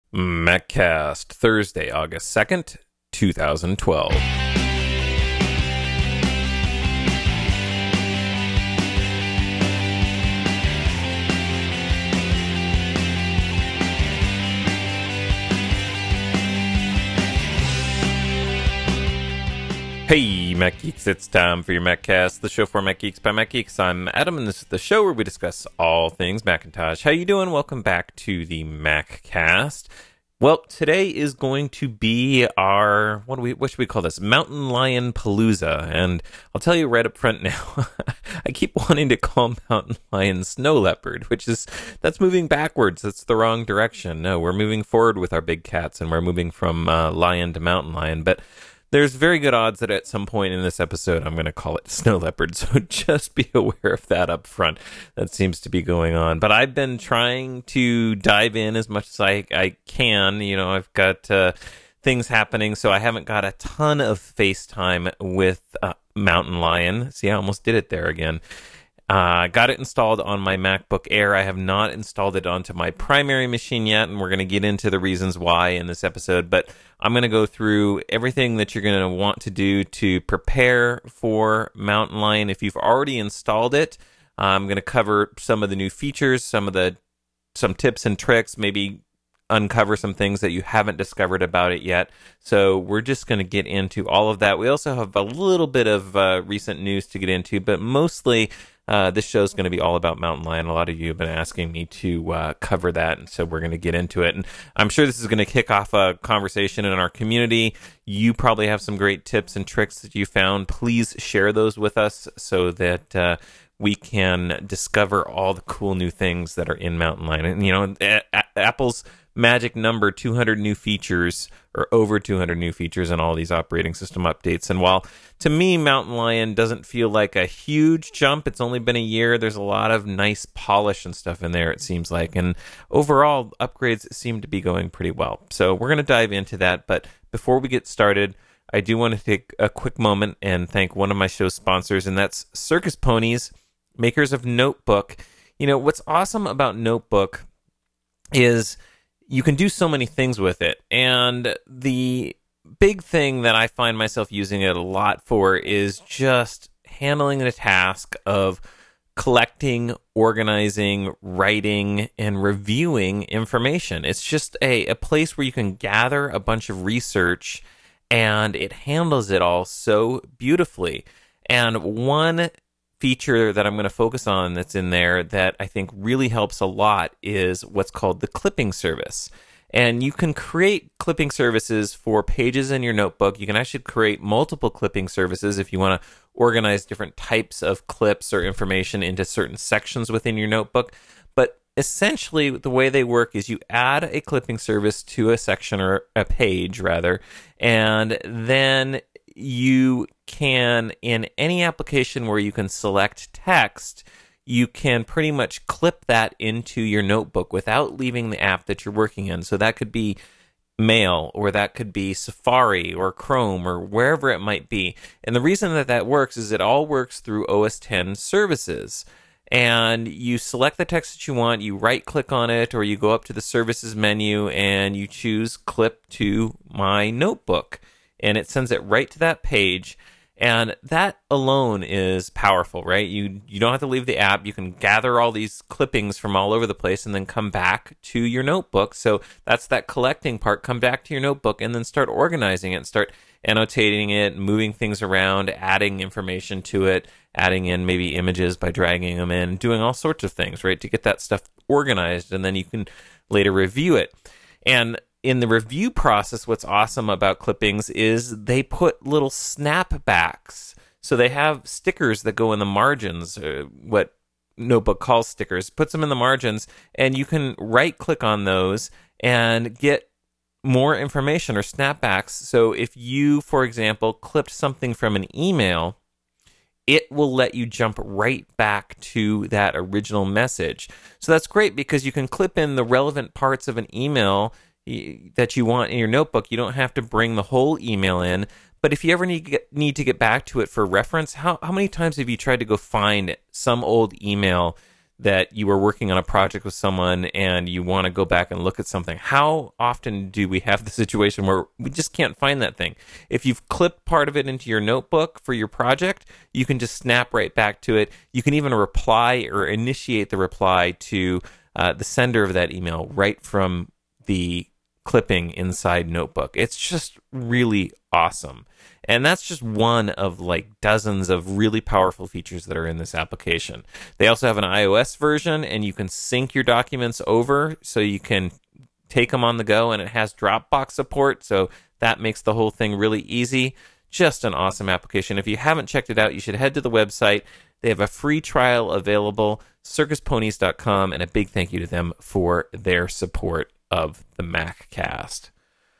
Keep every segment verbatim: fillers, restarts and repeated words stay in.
MacCast, Thursday, August second, twenty twelve. Hey, Mac Geeks, it's time for your MacCast, the show for Mac Geeks by Mac Geeks. I'm Adam, and this is the show where we discuss all things Macintosh. How you doing? Welcome back to the MacCast. Well, today is going to be our, what do we, what should we call this? Mountain Lion Palooza. And I'll tell you right up front now, I keep wanting to call Mountain Lion Snow Leopard, which is, that's moving backwards. That's the wrong direction. No, we're moving forward with our big cats, and we're moving from uh, lion to mountain lion. But there's very good odds that at some point in this episode, I'm going to call it Snow Leopard, so just be aware of that up front. That seems to be going on. But I've been trying to dive in as much as I, I can. You know, I've got uh, things happening, so I haven't got a ton of FaceTime with uh, Mountain Lion. See, I almost did it there again. I uh, got it installed on my MacBook Air. I have not installed it onto my primary machine yet, and we're going to get into the reasons why in this episode. But I'm going to go through everything that you're going to want to do to prepare for Mountain Lion. If you've already installed it, I'm going to cover some of the new features, some of the some tips and tricks, maybe uncover some things that you haven't discovered about it yet. So we're just going to get into all of that. We also have a little bit of uh, recent news to get into, but mostly Uh, this show is going to be all about Mountain Lion. A lot of you have been asking me to uh, cover that, and so we're going to get into it. And I'm sure this is going to kick off a conversation in our community. You probably have some great tips and tricks that you found. Please share those with us so that uh, we can discover all the cool new things that are in Mountain Lion. And, you know, a- a- Apple's magic number, two hundred new features, or over two hundred new features in all these operating system updates. And while to me Mountain Lion doesn't feel like a huge jump, it's only been a year, there's a lot of nice polish and stuff in there, it seems like. And overall, upgrades seem to be going pretty well. So we're going to dive into that. But before we get started, I do want to take a quick moment and thank one of my show's sponsors, and that's Circus Ponies, makers of Notebook. You know, what's awesome about Notebook is you can do so many things with it. And the big thing that I find myself using it a lot for is just handling the task of collecting, organizing, writing, and reviewing information. It's just a, a place where you can gather a bunch of research, and it handles it all so beautifully. And one feature that I'm going to focus on that's in there that I think really helps a lot is what's called the clipping service. And you can create clipping services for pages in your notebook. You can actually create multiple clipping services if you want to organize different types of clips or information into certain sections within your notebook. But essentially, the way they work is you add a clipping service to a section, or a page rather, and then you can, in any application where you can select text, you can pretty much clip that into your notebook without leaving the app that you're working in. So that could be Mail, or that could be Safari or Chrome, or wherever it might be. And the reason that that works is it all works through O S ten services. And you select the text that you want, you right click on it, or you go up to the services menu and you choose clip to my notebook. And it sends it right to that page. And that alone is powerful, right? You you don't have to leave the app. You can gather all these clippings from all over the place and then come back to your notebook. So that's that collecting part. Come back to your notebook and then start organizing it, start annotating it, moving things around, adding information to it, adding in maybe images by dragging them in, doing all sorts of things, right, to get that stuff organized. And then you can later review it. And in the review process, what's awesome about clippings is they put little snapbacks. So they have stickers that go in the margins, uh, what Notebook calls stickers, puts them in the margins, and you can right-click on those and get more information or snapbacks. So if you, for example, clipped something from an email, it will let you jump right back to that original message. So that's great because you can clip in the relevant parts of an email that you want in your notebook. You don't have to bring the whole email in. But if you ever need to get, need to get back to it for reference, how, how many times have you tried to go find some old email that you were working on a project with someone and you want to go back and look at something. How often do we have the situation where we just can't find that thing? If you've clipped part of it into your notebook for your project, you can just snap right back to it. You can even reply or initiate the reply to uh, the sender of that email right from the clipping inside Notebook. It's just really awesome. And that's just one of like dozens of really powerful features that are in this application. They also have an iOS version, and you can sync your documents over so you can take them on the go, and it has Dropbox support, so that makes the whole thing really easy. Just an awesome application. If you haven't checked it out, you should head to the website. They have a free trial available, circus ponies dot com, and a big thank you to them for their support of the MacCast.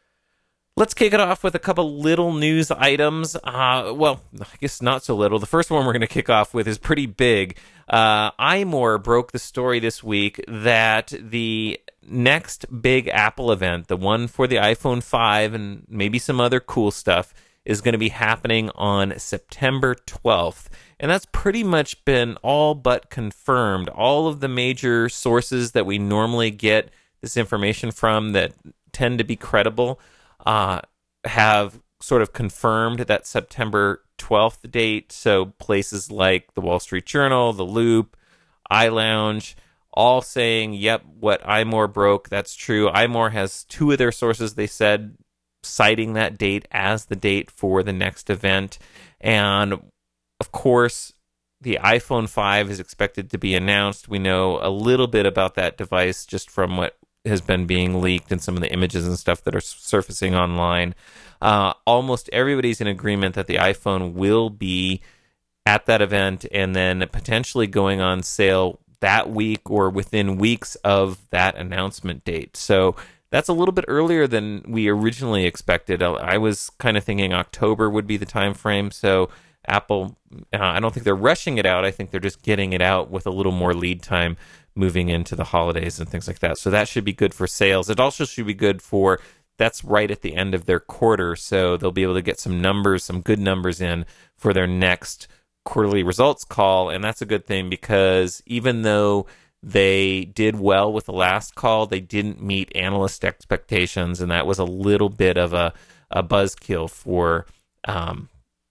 Let's kick it off with a couple little news items. Uh, well, I guess not so little. The first one we're going to kick off with is pretty big. Uh, iMore broke the story this week that the next big Apple event, the one for the iPhone five and maybe some other cool stuff, is going to be happening on September twelfth. And that's pretty much been all but confirmed. All of the major sources that we normally get this information from that tend to be credible uh, have sort of confirmed that September twelfth date. So places like the Wall Street Journal, The Loop, iLounge, all saying, yep, what iMore broke, that's true. iMore has two of their sources, they said, citing that date as the date for the next event. And of course, the iPhone five is expected to be announced. We know a little bit about that device just from what has been being leaked and some of the images and stuff that are surfacing online. Uh, almost everybody's in agreement that the iPhone will be at that event and then potentially going on sale that week or within weeks of that announcement date. So that's a little bit earlier than we originally expected. I was kind of thinking October would be the time frame. So Apple, uh, I don't think they're rushing it out. I think they're just getting it out with a little more lead time moving into the holidays and things like that. So that should be good for sales. It also should be good for, that's right at the end of their quarter. So they'll be able to get some numbers, some good numbers in for their next quarterly results call. And that's a good thing because even though they did well with the last call, they didn't meet analyst expectations. And that was a little bit of a, a buzzkill for um,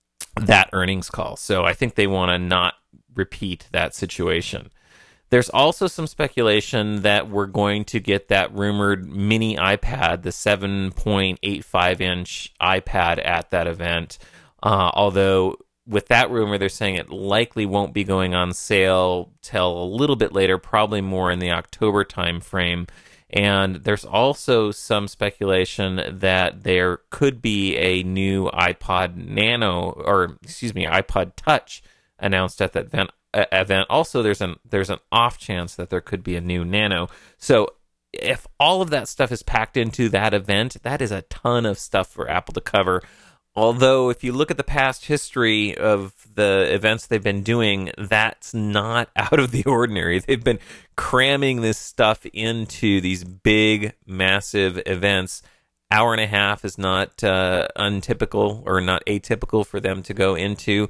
that earnings call. So I think they want to not repeat that situation. There's also some speculation that we're going to get that rumored mini iPad, the seven point eight five inch iPad at that event. Uh, although with that rumor, they're saying it likely won't be going on sale till a little bit later, probably more in the October timeframe. And there's also some speculation that there could be a new iPod Nano, or excuse me, iPod Touch announced at that event. event. Also, there's an there's an off chance that there could be a new Nano. So if all of that stuff is packed into that event, that is a ton of stuff for Apple to cover. Although, if you look at the past history of the events they've been doing, that's not out of the ordinary. They've been cramming this stuff into these big, massive events. Hour and a half is not uh, untypical or not atypical for them to go into.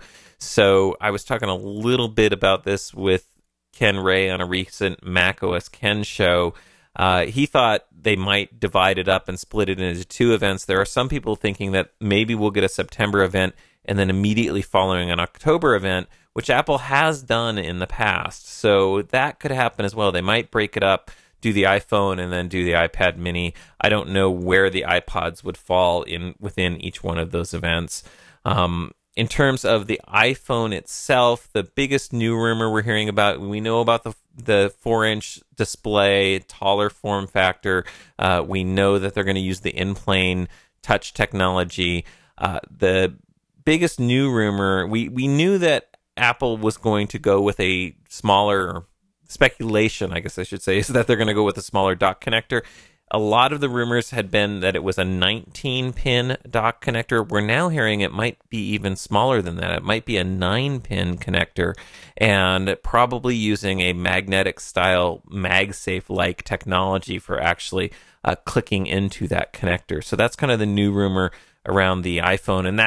So I was talking a little bit about this with Ken Ray on a recent macOS Ken show. Uh, he thought they might divide it up and split it into two events. There are some people thinking that maybe we'll get a September event and then immediately following an October event, which Apple has done in the past. So that could happen as well. They might break it up, do the iPhone and then do the iPad mini. I don't know where the iPods would fall in within each one of those events. Um, in terms of the iPhone itself, the biggest new rumor we're hearing about, we know about the the four-inch display, taller form factor. Uh, we know that they're going to use the in-plane touch technology. Uh, the biggest new rumor, we, we knew that Apple was going to go with a smaller, speculation, I guess I should say, is that they're going to go with a smaller dock connector. A lot of the rumors had been that it was a nineteen pin dock connector. We're now hearing it might be even smaller than that. It might be a nine pin connector and probably using a magnetic style MagSafe-like technology for actually uh, clicking into that connector. So that's kind of the new rumor around the iPhone. And that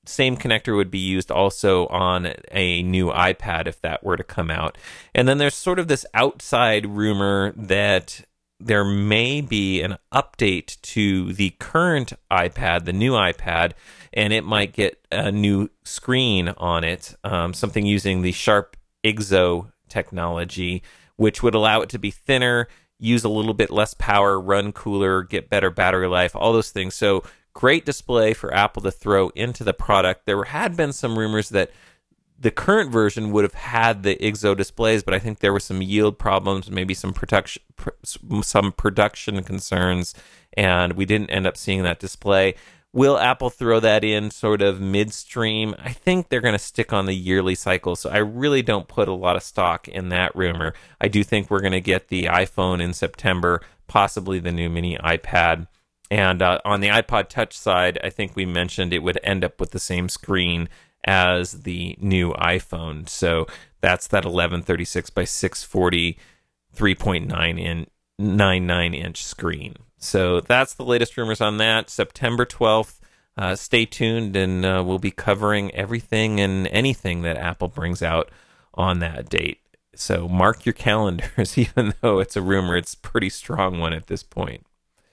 same connector would be used also on a new iPad if that were to come out. And then there's sort of this outside rumor that there may be an update to the current iPad, the new iPad, and it might get a new screen on it, um, something using the Sharp I G Z O technology, which would allow it to be thinner, use a little bit less power, run cooler, get better battery life, all those things. So great display for Apple to throw into the product. There had been some rumors that the current version would have had the I G Z O displays, but I think there were some yield problems, maybe some production, some production concerns, and we didn't end up seeing that display. Will Apple throw that in sort of midstream? I think they're going to stick on the yearly cycle, so I really don't put a lot of stock in that rumor. I do think we're going to get the iPhone in September, possibly the new mini iPad. And uh, on the iPod Touch side, I think we mentioned it would end up with the same screen as the new iPhone. So that's that eleven thirty-six by six forty three point nine nine inch screen. So that's the latest rumors on that. September twelfth. Uh, stay tuned, and uh, we'll be covering everything and anything that Apple brings out on that date. So mark your calendars, even though it's a rumor, it's a pretty strong one at this point.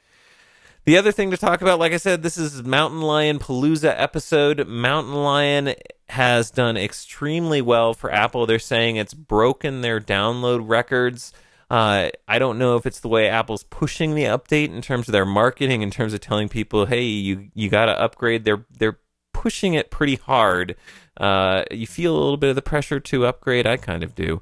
The other thing to talk about, like I said, this is Mountain Lion Palooza episode. Mountain Lion has done extremely well for Apple. They're saying it's broken their download records. Uh, I don't know if it's the way Apple's pushing the update in terms of their marketing, in terms of telling people, hey, you you got to upgrade. They're they're pushing it pretty hard. Uh, you feel a little bit of the pressure to upgrade. I kind of do.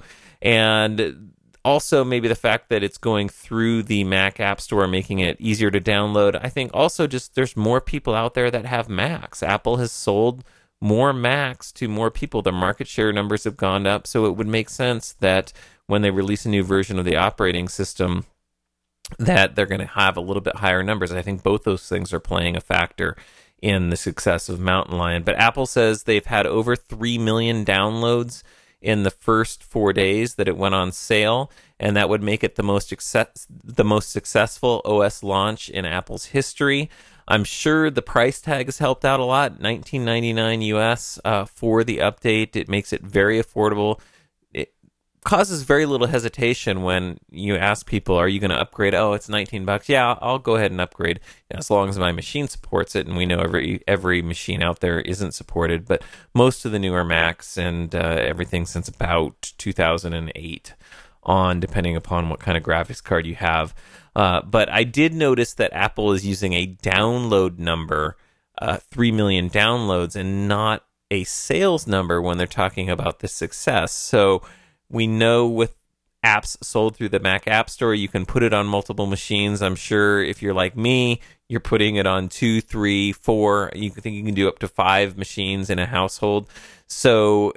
And also, maybe the fact that it's going through the Mac App Store, making it easier to download. I think also just there's more people out there that have Macs. Apple has sold more Macs to more people. Their market share numbers have gone up, so it would make sense that when they release a new version of the operating system, that they're going to have a little bit higher numbers. I think both those things are playing a factor in the success of Mountain Lion. But Apple says they've had over three million downloads in the first four days that it went on sale, and that would make it the most success, the most successful O S launch in Apple's history. I'm sure the price tag has helped out a lot, nineteen ninety-nine U S uh, for the update. It makes it very affordable. It causes very little hesitation when you ask people, are you going to upgrade? Oh, it's nineteen bucks. Yeah, I'll go ahead and upgrade as long as my machine supports it. And we know every every machine out there isn't supported, but most of the newer Macs and uh, everything since about two thousand eight on, depending upon what kind of graphics card you have. Uh, but I did notice that Apple is using a download number, uh, three million downloads, and not a sales number when they're talking about the success. So we know with apps sold through the Mac App Store, you can put it on multiple machines. I'm sure if you're like me, you're putting it on two, three, four. You think you can do up to five machines in a household. So,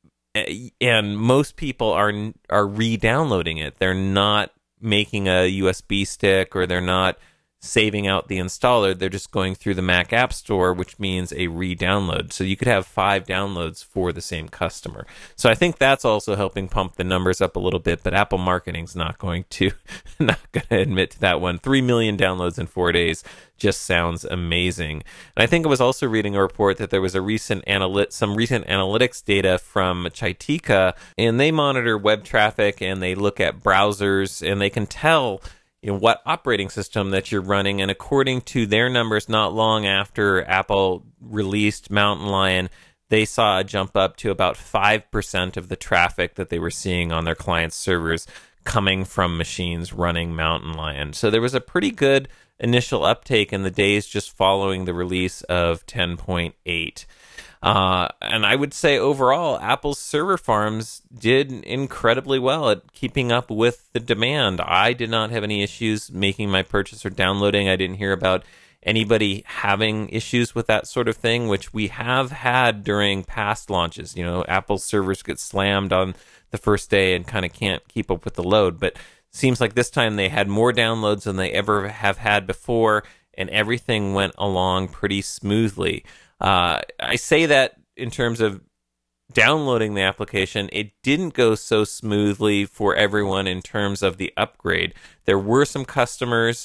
and most people are are re-downloading it. They're not making a U S B stick, or they're not saving out the installer. They're just going through the Mac App Store, which means a re-download. So you could have five downloads for the same customer. So I think that's also helping pump the numbers up a little bit, but Apple marketing's not going to not going to admit to that one. Three million downloads in four days just sounds amazing. And I think I was also reading a report that there was a recent analyt some recent analytics data from Chitika, and they monitor web traffic and they look at browsers, and they can tell, you know, what operating system that you're running. And according to their numbers, not long after Apple released Mountain Lion, they saw a jump up to about five percent of the traffic that they were seeing on their client servers coming from machines running Mountain Lion. So there was a pretty good initial uptake in the days just following the release of ten point eight. Uh, and I would say overall, Apple's server farms did incredibly well at keeping up with the demand. I did not have any issues making my purchase or downloading. I didn't hear about anybody having issues with that sort of thing, which we have had during past launches. You know, Apple's servers get slammed on the first day and kind of can't keep up with the load. But it seems like this time they had more downloads than they ever have had before, and everything went along pretty smoothly. Uh, I say that in terms of downloading the application. It didn't go so smoothly for everyone in terms of the upgrade. There were some customers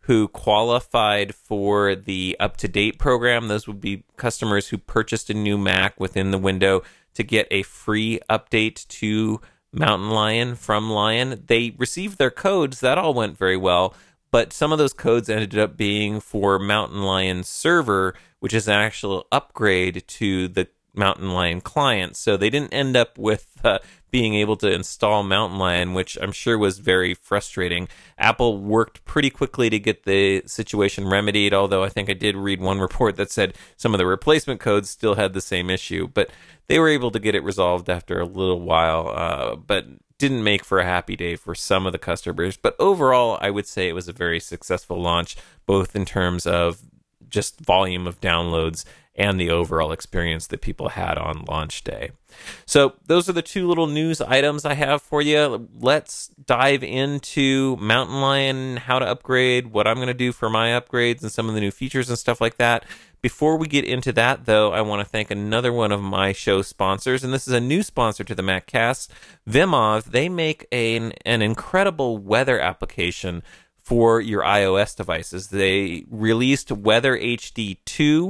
who qualified for the up-to-date program. Those would be customers who purchased a new Mac within the window to get a free update to Mountain Lion from Lion. They received their codes. That all went very well. But some of those codes ended up being for Mountain Lion Server, which is an actual upgrade to the Mountain Lion client. So they didn't end up with uh, being able to install Mountain Lion, which I'm sure was very frustrating. Apple worked pretty quickly to get the situation remedied, although I think I did read one report that said some of the replacement codes still had the same issue. But they were able to get it resolved after a little while, uh, but didn't make for a happy day for some of the customers. But overall, I would say it was a very successful launch, both in terms of just volume of downloads and the overall experience that people had on launch day. So those are the two little news items I have for you. Let's dive into Mountain Lion, how to upgrade, what I'm going to do for my upgrades, and some of the new features and stuff like that. Before we get into that, though, I want to thank another one of my show sponsors, and this is a new sponsor to the MacCast, Vimov. They make an, an incredible weather application for your iOS devices. They released Weather H D two,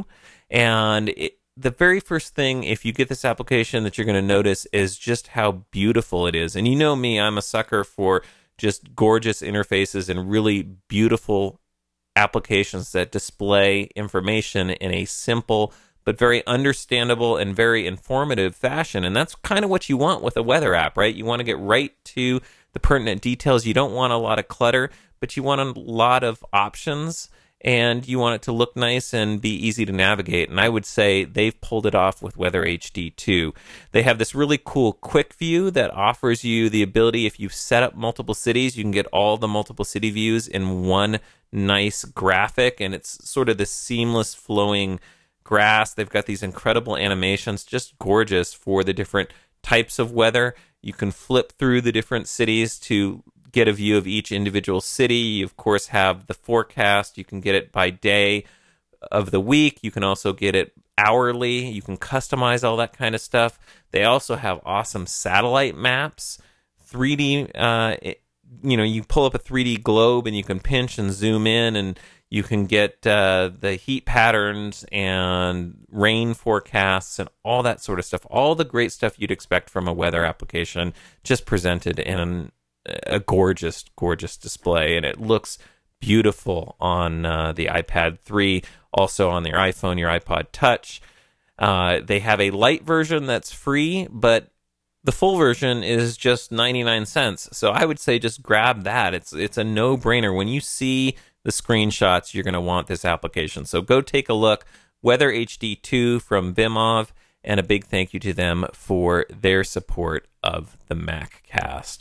and it, the very first thing, if you get this application, that you're going to notice is just how beautiful it is. And you know me, I'm a sucker for just gorgeous interfaces and really beautiful applications that display information in a simple but very understandable and very informative fashion. And that's kind of what you want with a weather app, right? You want to get right to the pertinent details. You don't want a lot of clutter, but you want a lot of options, and you want it to look nice and be easy to navigate. And I would say they've pulled it off with Weather H D two. They have this really cool quick view that offers you the ability, if you've set up multiple cities, you can get all the multiple city views in one nice graphic, and it's sort of this seamless flowing grass. They've got these incredible animations, just gorgeous for the different types of weather. You can flip through the different cities to get a view of each individual city. You, of course, have the forecast. You can get it by day of the week. You can also get it hourly. You can customize all that kind of stuff. They also have awesome satellite maps, three D. Uh, it, you know, you pull up a three D globe and you can pinch and zoom in, and you can get uh, the heat patterns and rain forecasts and all that sort of stuff. All the great stuff you'd expect from a weather application, just presented in an a gorgeous, gorgeous display, and it looks beautiful on uh, the iPad three, also on your iPhone, your iPod Touch. Uh, they have a light version that's free, but the full version is just ninety-nine cents. So I would say just grab that. It's it's a no-brainer. When you see the screenshots, you're going to want this application. So go take a look. Weather H D two from Vimov, and a big thank you to them for their support of the MacCast.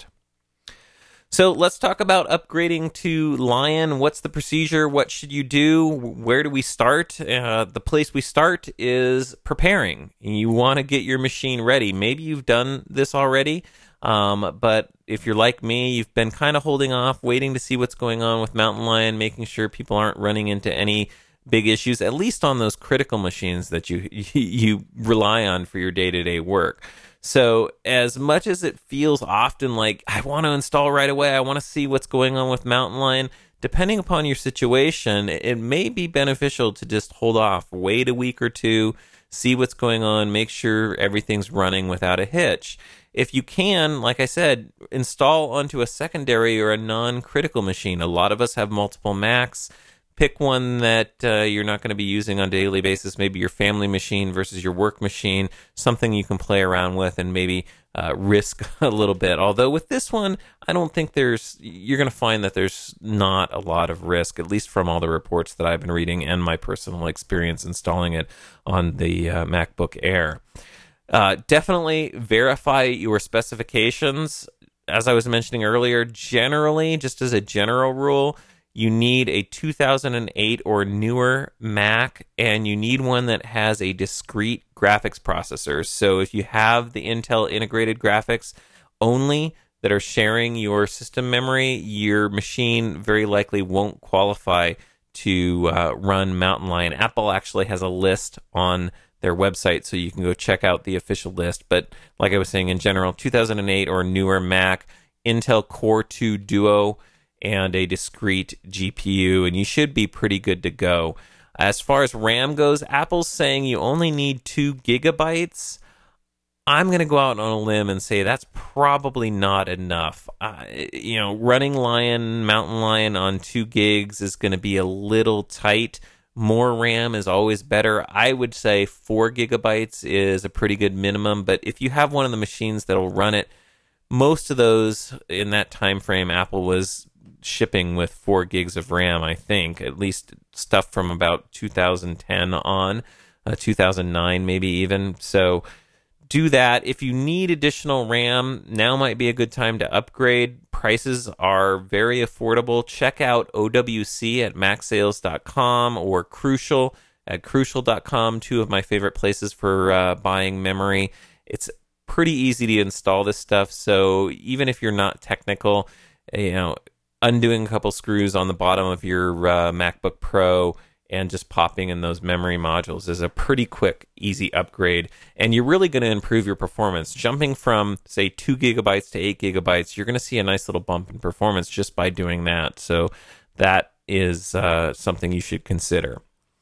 So let's talk about upgrading to Lion. What's the procedure? What should you do? Where do we start? Uh, the place we start is preparing. You want to get your machine ready. Maybe you've done this already, um, but if you're like me, you've been kind of holding off, waiting to see what's going on with Mountain Lion, making sure people aren't running into any big issues, at least on those critical machines that you you rely on for your day-to-day work. So as much as it feels often like, I want to install right away, I want to see what's going on with Mountain Lion, depending upon your situation, it may be beneficial to just hold off, wait a week or two, see what's going on, make sure everything's running without a hitch. If you can, like I said, install onto a secondary or a non-critical machine. A lot of us have multiple Macs. Pick one that uh, you're not going to be using on a daily basis, maybe your family machine versus your work machine, something you can play around with and maybe uh, risk a little bit. Although with this one, I don't think there's, you're going to find that there's not a lot of risk, at least from all the reports that I've been reading and my personal experience installing it on the uh, MacBook Air. Uh, definitely verify your specifications. As I was mentioning earlier, generally, just as a general rule, you need a two thousand eight or newer Mac, and you need one that has a discrete graphics processor. So if you have the Intel integrated graphics only that are sharing your system memory, your machine very likely won't qualify to uh, run Mountain Lion. Apple actually has a list on their website, so you can go check out the official list. But like I was saying, in general, two thousand eight or newer Mac, Intel Core two Duo and a discrete G P U, and you should be pretty good to go. As far as RAM goes, Apple's saying you only need two gigabytes. I'm going to go out on a limb and say that's probably not enough. Uh, you know, running Lion, Mountain Lion on two gigs is going to be a little tight. More RAM is always better. I would say four gigabytes is a pretty good minimum, but if you have one of the machines that'll run it, most of those in that time frame, Apple was shipping with four gigs of RAM, I think, at least stuff from about two thousand ten on, uh, two thousand nine maybe even. So do that. If you need additional RAM, now might be a good time to upgrade. Prices are very affordable. Check out O W C at mac sales dot com or Crucial at crucial dot com, two of my favorite places for uh, buying memory. It's pretty easy to install this stuff, so even if you're not technical, you know, undoing a couple screws on the bottom of your uh, MacBook Pro and just popping in those memory modules is a pretty quick, easy upgrade. And you're really going to improve your performance. Jumping from, say, two gigabytes to eight gigabytes, you're going to see a nice little bump in performance just by doing that. So that is uh, something you should consider.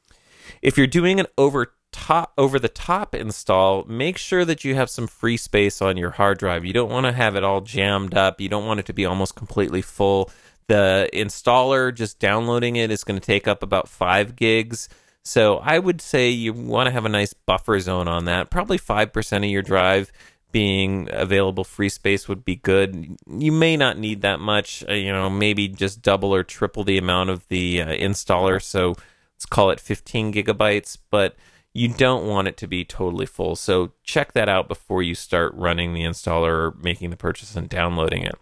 If you're doing an over top, over-the-top install, make sure that you have some free space on your hard drive. You don't want to have it all jammed up. You don't want it to be almost completely full. The installer, just downloading it, is going to take up about five gigs. So I would say you want to have a nice buffer zone on that. Probably five percent of your drive being available free space would be good. You may not need that much, uh, you know, maybe just double or triple the amount of the uh, installer. So let's call it fifteen gigabytes, but you don't want it to be totally full. So check that out before you start running the installer or making the purchase and downloading it.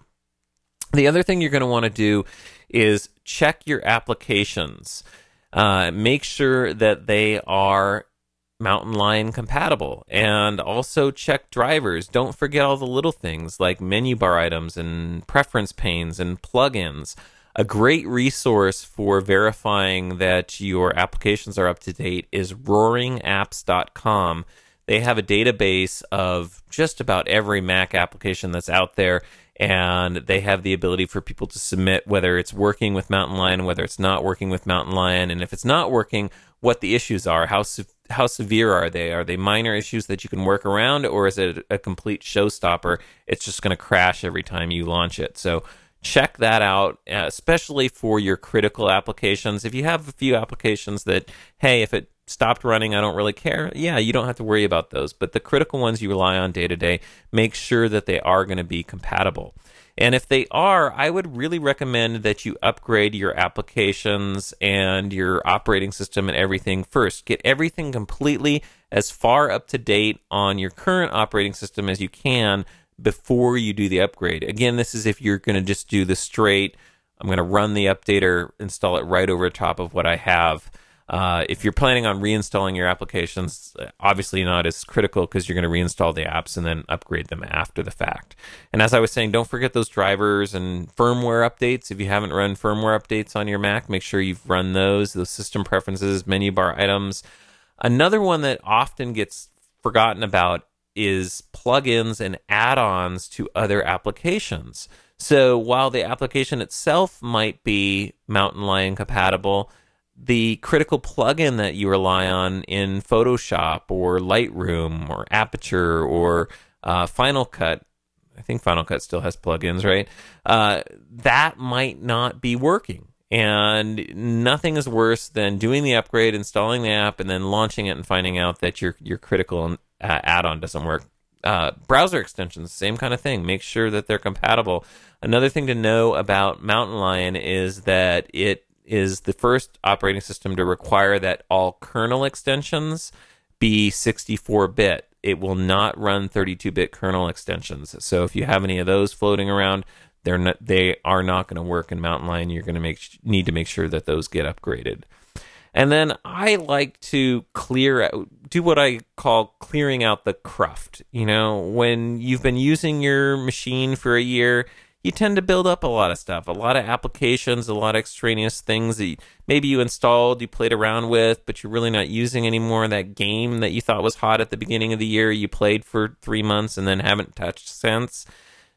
The other thing you're going to want to do is check your applications. Uh, make sure that they are Mountain Lion compatible, and also check drivers. Don't forget all the little things like menu bar items and preference panes and plugins. A great resource for verifying that your applications are up to date is roaring apps dot com. They have a database of just about every Mac application that's out there, and they have the ability for people to submit whether it's working with Mountain Lion, whether it's not working with Mountain Lion, and if it's not working, what the issues are. How se- how severe are they? Are they minor issues that you can work around, or is it a complete showstopper? It's just going to crash every time you launch it. So check that out, especially for your critical applications. If you have a few applications that, hey, if it stopped running, I don't really care, yeah, you don't have to worry about those. But the critical ones you rely on day to day, make sure that they are going to be compatible. And if they are, I would really recommend that you upgrade your applications and your operating system and everything first. Get everything completely as far up to date on your current operating system as you can before you do the upgrade. Again, this is if you're going to just do the straight, I'm going to run the updater, install it right over top of what I have. Uh, if you're planning on reinstalling your applications, obviously not as critical because you're going to reinstall the apps and then upgrade them after the fact. And as I was saying, don't forget those drivers and firmware updates. If you haven't run firmware updates on your Mac, make sure you've run those, those system preferences, menu bar items. Another one that often gets forgotten about is plugins and add-ons to other applications. So while the application itself might be Mountain Lion compatible, the critical plugin that you rely on in Photoshop or Lightroom or Aperture or uh, Final Cut, I think Final Cut still has plugins, right? Uh, that might not be working. And nothing is worse than doing the upgrade, installing the app, and then launching it and finding out that your your critical uh, add-on doesn't work. Uh, browser extensions, same kind of thing. Make sure that they're compatible. Another thing to know about Mountain Lion is that it is the first operating system to require that all kernel extensions be sixty-four bit. It will not run thirty-two bit kernel extensions. So if you have any of those floating around, they're not, they are not going to work in Mountain Lion. You're going to make need to make sure that those get upgraded. And then I like to clear out, do what I call clearing out the cruft. You know, when you've been using your machine for a year, you tend to build up a lot of stuff, a lot of applications, a lot of extraneous things that you, maybe you installed, you played around with, but you're really not using anymore. That game that you thought was hot at the beginning of the year, you played for three months and then haven't touched since.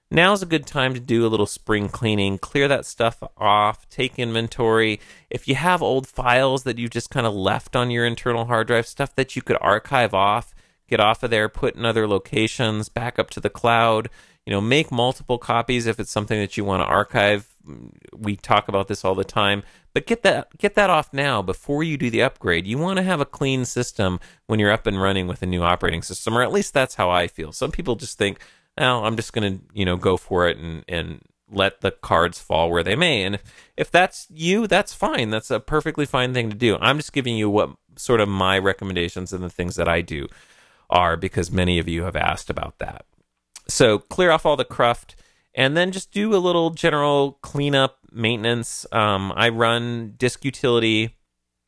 now's a good time to do a little spring cleaning, clear that stuff off, take inventory. If you have old files that you just kind of left on your internal hard drive, stuff that you could archive off, get off of there, put in other locations, back up to the cloud, you know, make multiple copies if it's something that you want to archive. We talk about this all the time, but get that get that off now before you do the upgrade. You want to have a clean system when you're up and running with a new operating system, or at least that's how I feel. Some people just think, oh, I'm just going to, you know, go for it and, and let the cards fall where they may. And if, if that's you, that's fine. That's a perfectly fine thing to do. I'm just giving you what sort of my recommendations and the things that I do are, because many of you have asked about that. So clear off all the cruft, and then just do a little general cleanup maintenance. Um, I run disk utility.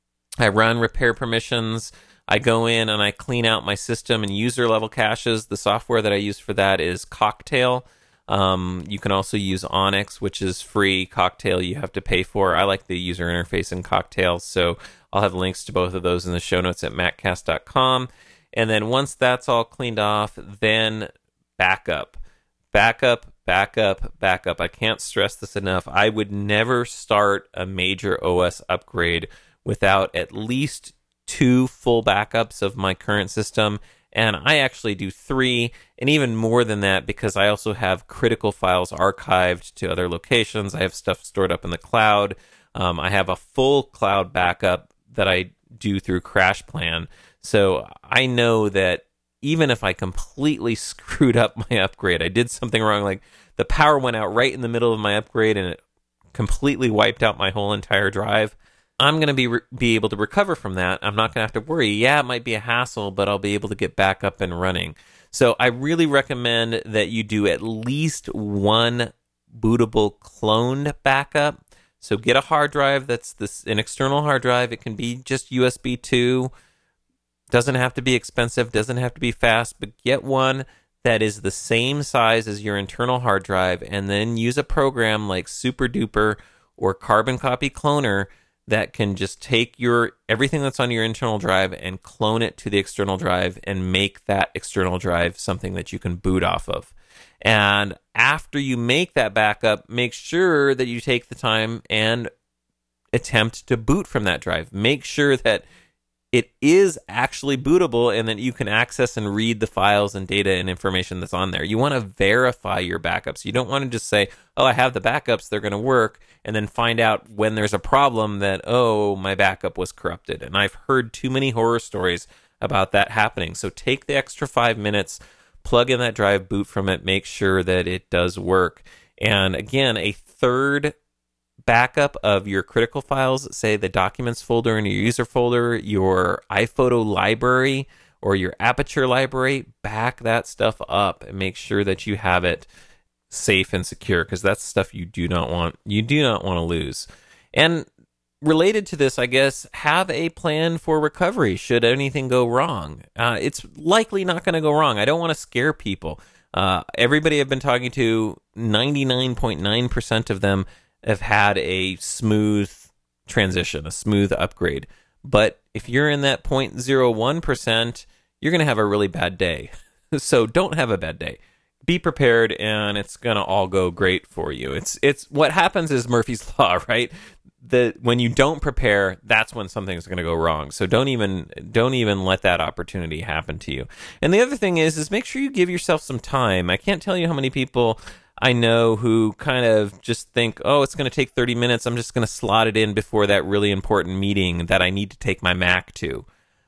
I run repair permissions. I go in and I clean out my system and user level caches. The software that I use for that is Cocktail. Um, you can also use Onyx, which is free. Cocktail you have to pay for. I like the user interface in Cocktail, so I'll have links to both of those in the show notes at maccast dot com. And then once that's all cleaned off, then backup. Backup, backup, backup. I can't stress this enough. I would never start a major O S upgrade without at least two full backups of my current system. And I actually do three, and even more than that, because I also have critical files archived to other locations. I have stuff stored up in the cloud. Um, I have a full cloud backup that I do through CrashPlan. So I know that even if I completely screwed up my upgrade, I did something wrong, like the power went out right in the middle of my upgrade and it completely wiped out my whole entire drive, I'm going to be re- be able to recover from that. I'm not going to have to worry. Yeah, it might be a hassle, but I'll be able to get back up and running. So I really recommend that you do at least one bootable cloned backup. So get a hard drive that's this an external hard drive. It can be just U S B two. Doesn't have to be expensive, doesn't have to be fast, but get one that is the same size as your internal hard drive, and then use a program like SuperDuper or Carbon Copy Cloner that can just take your everything that's on your internal drive and clone it to the external drive and make that external drive something that you can boot off of. And after you make that backup, make sure that you take the time and attempt to boot from that drive. Make sure that it is actually bootable and that you can access and read the files and data and information that's on there. You want to verify your backups. You don't want to just say, oh, I have the backups, they're going to work, and then find out when there's a problem that, oh, my backup was corrupted. And I've heard too many horror stories about that happening. So take the extra five minutes, plug in that drive, boot from it, make sure that it does work. And again, a third backup of your critical files, say the documents folder in your user folder, your iPhoto library, or your Aperture library, back that stuff up and make sure that you have it safe and secure, because that's stuff you do not want you do not want to lose. And related to this, I guess, have a plan for recovery should anything go wrong. Uh, it's likely not going to go wrong. I don't want to scare people. Uh, everybody I've been talking to, ninety-nine point nine percent of them have had a smooth transition, a smooth upgrade. But if you're in that zero point zero one percent, you're going to have a really bad day. So don't have a bad day. Be prepared, and it's going to all go great for you. It's it's what happens is Murphy's Law, right? The when you don't prepare, that's when something's going to go wrong. So don't even don't even let that opportunity happen to you. And the other thing is is make sure you give yourself some time. I can't tell you how many people I know who kind of just think, oh, it's going to take thirty minutes. I'm just going to slot it in before that really important meeting that I need to take my Mac to.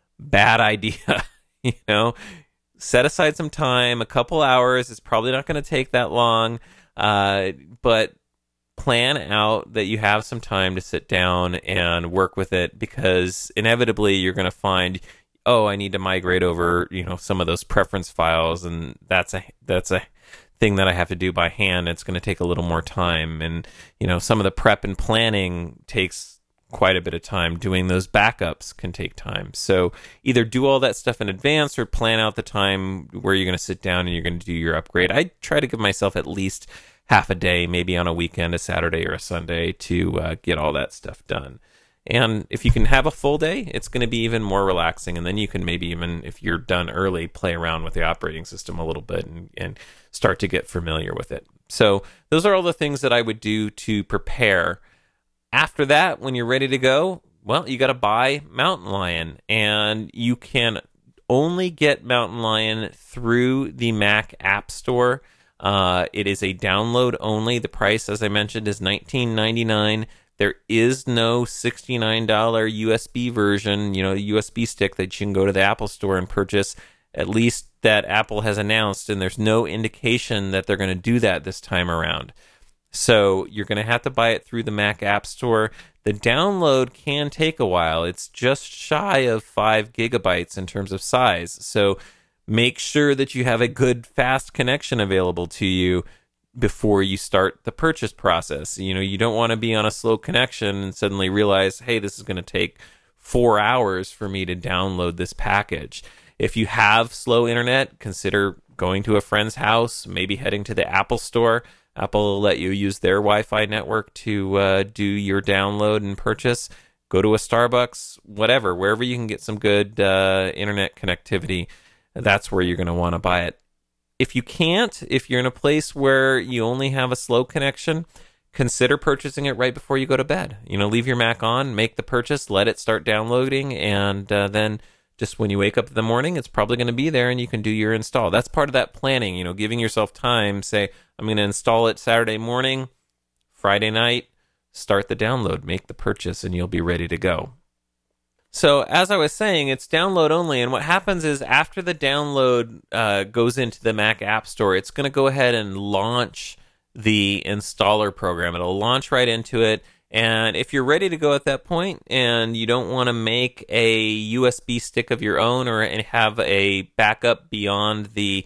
Bad idea. You know, set aside some time, a couple hours. It's probably not going to take that long, uh, but plan out that you have some time to sit down and work with it, because inevitably you're going to find, oh, I need to migrate over, you know, some of those preference files, and that's a that's a thing that I have to do by hand. It's going to take a little more time, and you know, some of the prep and planning takes quite a bit of time. Doing those backups can take time. So either do all that stuff in advance or plan out the time where you're going to sit down and you're going to do your upgrade. I try to give myself at least half a day, maybe on a weekend, a Saturday or a Sunday, to uh, get all that stuff done. And if you can have a full day, it's going to be even more relaxing. And then you can maybe even, if you're done early, play around with the operating system a little bit and, and start to get familiar with it. So those are all the things that I would do to prepare. After that, when you're ready to go, well, you got to buy Mountain Lion. And you can only get Mountain Lion through the Mac App Store. Uh, it is a download only. The price, as I mentioned, is nineteen ninety-nine dollars. There is no sixty-nine dollars U S B version, you know, U S B stick that you can go to the Apple Store and purchase, at least that Apple has announced, and there's no indication that they're going to do that this time around. So you're going to have to buy it through the Mac App Store. The download can take a while. It's just shy of five gigabytes in terms of size. So make sure that you have a good, fast connection available to you before you start the purchase process. You know, you don't want to be on a slow connection and suddenly realize, hey, this is going to take four hours for me to download this package. If you have slow internet, consider going to a friend's house, maybe heading to the Apple Store. Apple will let you use their Wi-Fi network to uh, do your download and purchase. Go to a Starbucks, whatever, wherever you can get some good uh, internet connectivity, that's where you're going to want to buy it. If you can't, if you're in a place where you only have a slow connection, consider purchasing it right before you go to bed. You know, leave your Mac on, make the purchase, let it start downloading, and uh, then just when you wake up in the morning, it's probably going to be there and you can do your install. That's part of that planning, you know, giving yourself time. Say, I'm going to install it Saturday morning, Friday night, start the download, make the purchase, and you'll be ready to go. So as I was saying, it's download only, and what happens is after the download uh, goes into the Mac App Store, it's going to go ahead and launch the installer program. It'll launch right into it, and if you're ready to go at that point and you don't want to make a U S B stick of your own or have a backup beyond the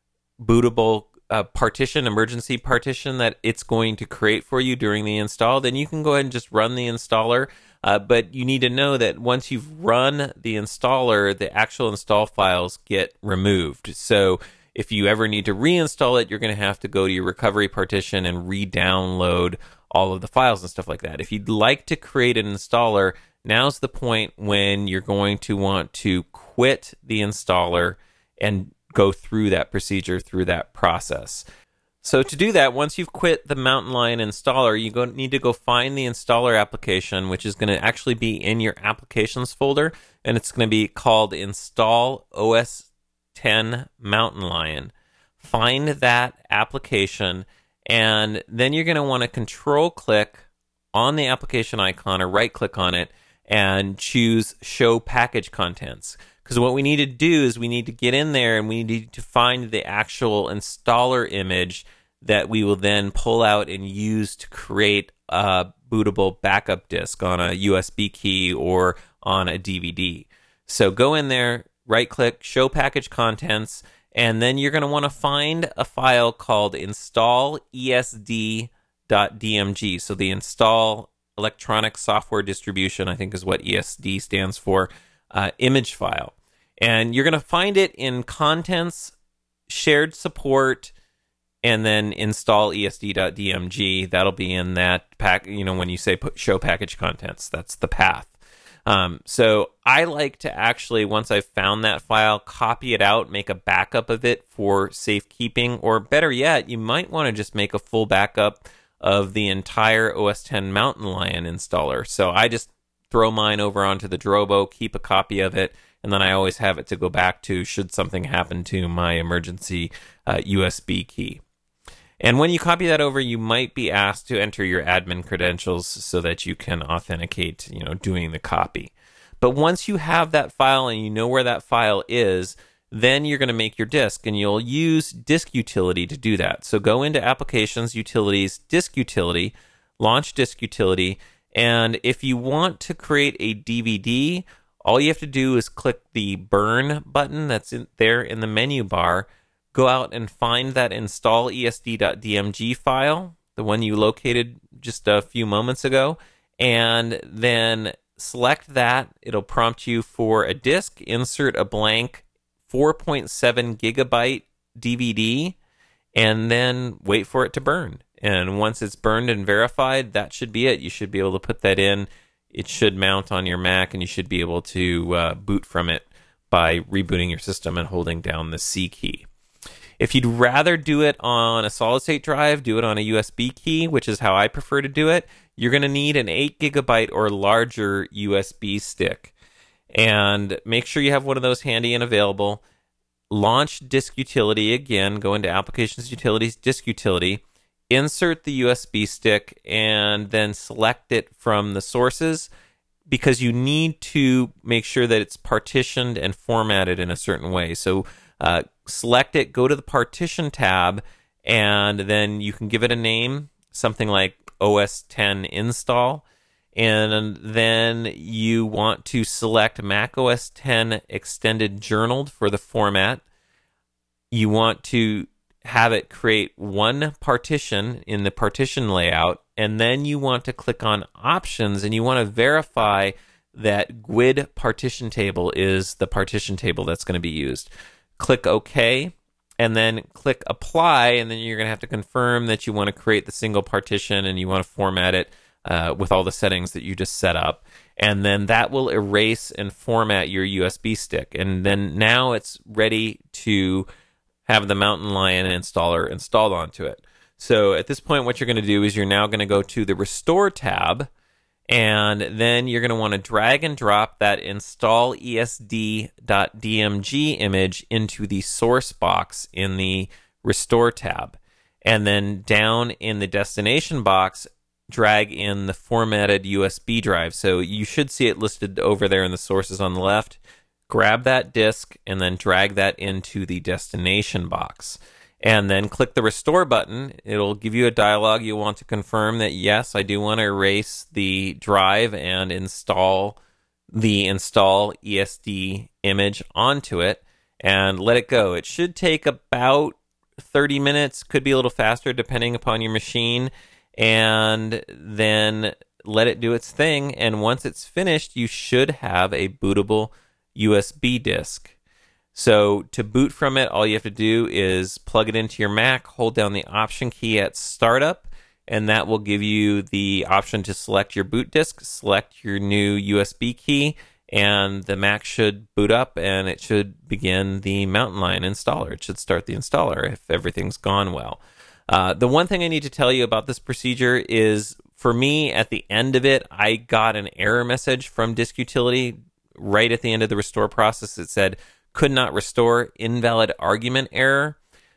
bootable uh, partition, emergency partition that it's going to create for you during the install, then you can go ahead and just run the installer. Uh, but you need to know that once you've run the installer, the actual install files get removed. So if you ever need to reinstall it, you're going to have to go to your recovery partition and re-download all of the files and stuff like that. If you'd like to create an installer, now's the point when you're going to want to quit the installer and go through that procedure, through that process. So to do that, once you've quit the Mountain Lion installer, you go, need to go find the installer application, which is going to actually be in your applications folder, and it's going to be called Install O S ten Mountain Lion. Find that application, and then you're going to want to control click on the application icon or right click on it and choose Show Package Contents. Because what we need to do is we need to get in there and we need to find the actual installer image that we will then pull out and use to create a bootable backup disk on a U S B key or on a D V D. So go in there, right-click, Show Package Contents, and then you're going to want to find a file called install E S D dot D M G. So the Install Electronic Software Distribution, I think is what E S D stands for, uh, image file. And you're going to find it in Contents, Shared Support, and then install E S D dot D M G. That'll be in that pack, you know, when you say put Show Package Contents, that's the path. Um, so I like to actually, once I've found that file, copy it out, make a backup of it for safekeeping, or better yet, you might want to just make a full backup of the entire O S ten Mountain Lion installer. So I just throw mine over onto the Drobo, keep a copy of it, and then I always have it to go back to should something happen to my emergency uh, U S B key. And when you copy that over, you might be asked to enter your admin credentials so that you can authenticate, you know, doing the copy. But once you have that file and you know where that file is, then you're going to make your disk, and you'll use Disk Utility to do that. So go into Applications, Utilities, Disk Utility, launch Disk Utility, and if you want to create a D V D, all you have to do is click the Burn button that's in there in the menu bar, go out and find that install E S D dot D M G file, the one you located just a few moments ago, and then select that. It'll prompt you for a disk, insert a blank four point seven gigabyte D V D, and then wait for it to burn. And once it's burned and verified, that should be it. You should be able to put that in, it should mount on your Mac, and you should be able to uh, boot from it by rebooting your system and holding down the C key. If you'd rather do it on a solid-state drive, do it on a U S B key, which is how I prefer to do it. You're going to need an eight gigabyte or larger U S B stick. And make sure you have one of those handy and available. Launch Disk Utility again, go into Applications, Utilities, Disk Utility, insert the U S B stick, and then select it from the sources, because you need to make sure that it's partitioned and formatted in a certain way. So uh, select it, go to the Partition tab, and then you can give it a name, something like O S ten install, and then you want to select Mac O S ten extended journaled for the format. You want to have it create one partition in the partition layout, and then you want to click on Options, and you want to verify that G U I D partition table is the partition table that's going to be used. Click OK, and then click Apply, and then you're going to have to confirm that you want to create the single partition and you want to format it uh, with all the settings that you just set up. And then that will erase and format your U S B stick. And then now it's ready to have the Mountain Lion installer installed onto it. So at this point, what you're going to do is you're now going to go to the Restore tab, and then you're going to want to drag and drop that install E S D dot D M G image into the source box in the Restore tab. And then down in the destination box, drag in the formatted U S B drive. So you should see it listed over there in the sources on the left. Grab that disk and then drag that into the destination box. And then click the Restore button. It'll give you a dialog. You'll want to confirm that, yes, I do want to erase the drive and install the install E S D image onto it, and let it go. It should take about thirty minutes, could be a little faster depending upon your machine, and then let it do its thing. And once it's finished, you should have a bootable U S B disk. So to boot from it, all you have to do is plug it into your Mac, hold down the Option key at startup, and that will give you the option to select your boot disk, select your new U S B key, and the Mac should boot up, and it should begin the Mountain Lion installer. It should start the installer if everything's gone well. Uh, the one thing I need to tell you about this procedure is, for me, at the end of it, I got an error message from Disk Utility right at the end of the restore process. It said, could not restore, invalid argument error.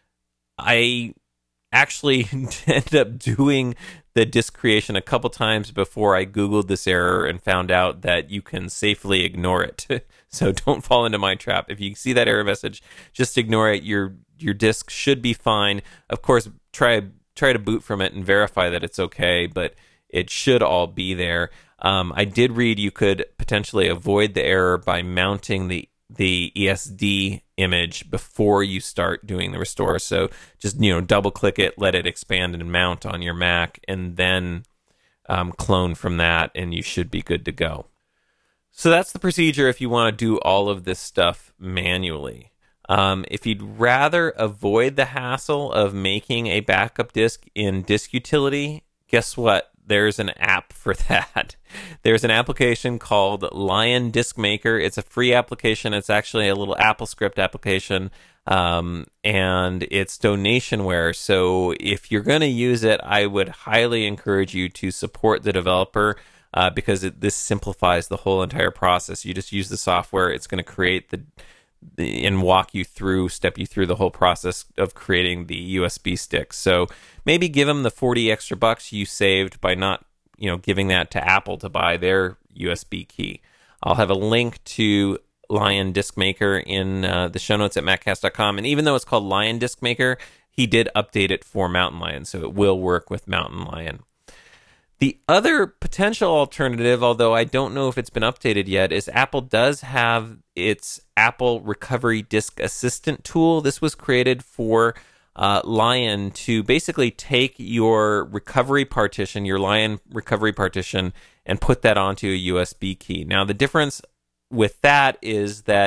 I actually ended up doing the disk creation a couple times before I Googled this error and found out that you can safely ignore it. So don't fall into my trap. If you see that error message, just ignore it. Your your disk should be fine. Of course, try try to boot from it and verify that it's okay, but it should all be there. Um, I did read you could potentially avoid the error by mounting the the E S D image before you start doing the restore. So just, you know, double click it, let it expand and mount on your Mac, and then um, clone from that, and you should be good to go. So that's the procedure if you want to do all of this stuff manually. Um, if you'd rather avoid the hassle of making a backup disk in Disk Utility, guess what? There's an app for that. There's an application called Lion Disk Maker. It's a free application. It's actually a little AppleScript application, um, and it's donationware. So if you're going to use it, I would highly encourage you to support the developer uh, because it, this simplifies the whole entire process. You just use the software. It's going to create the and walk you through, step you through the whole process of creating the U S B stick. So maybe give them the forty extra bucks you saved by not, you know, giving that to Apple to buy their U S B key. I'll have a link to Lion Disk Maker in uh, the show notes at maccast dot com. And even though it's called Lion Disk Maker, he did update it for Mountain Lion, so it will work with Mountain Lion. The other potential alternative, although I don't know if it's been updated yet, is Apple does have its Apple Recovery Disk Assistant tool. This was created for uh, Lion to basically take your recovery partition, your Lion recovery partition, and put that onto a U S B key. Now, the difference with that is that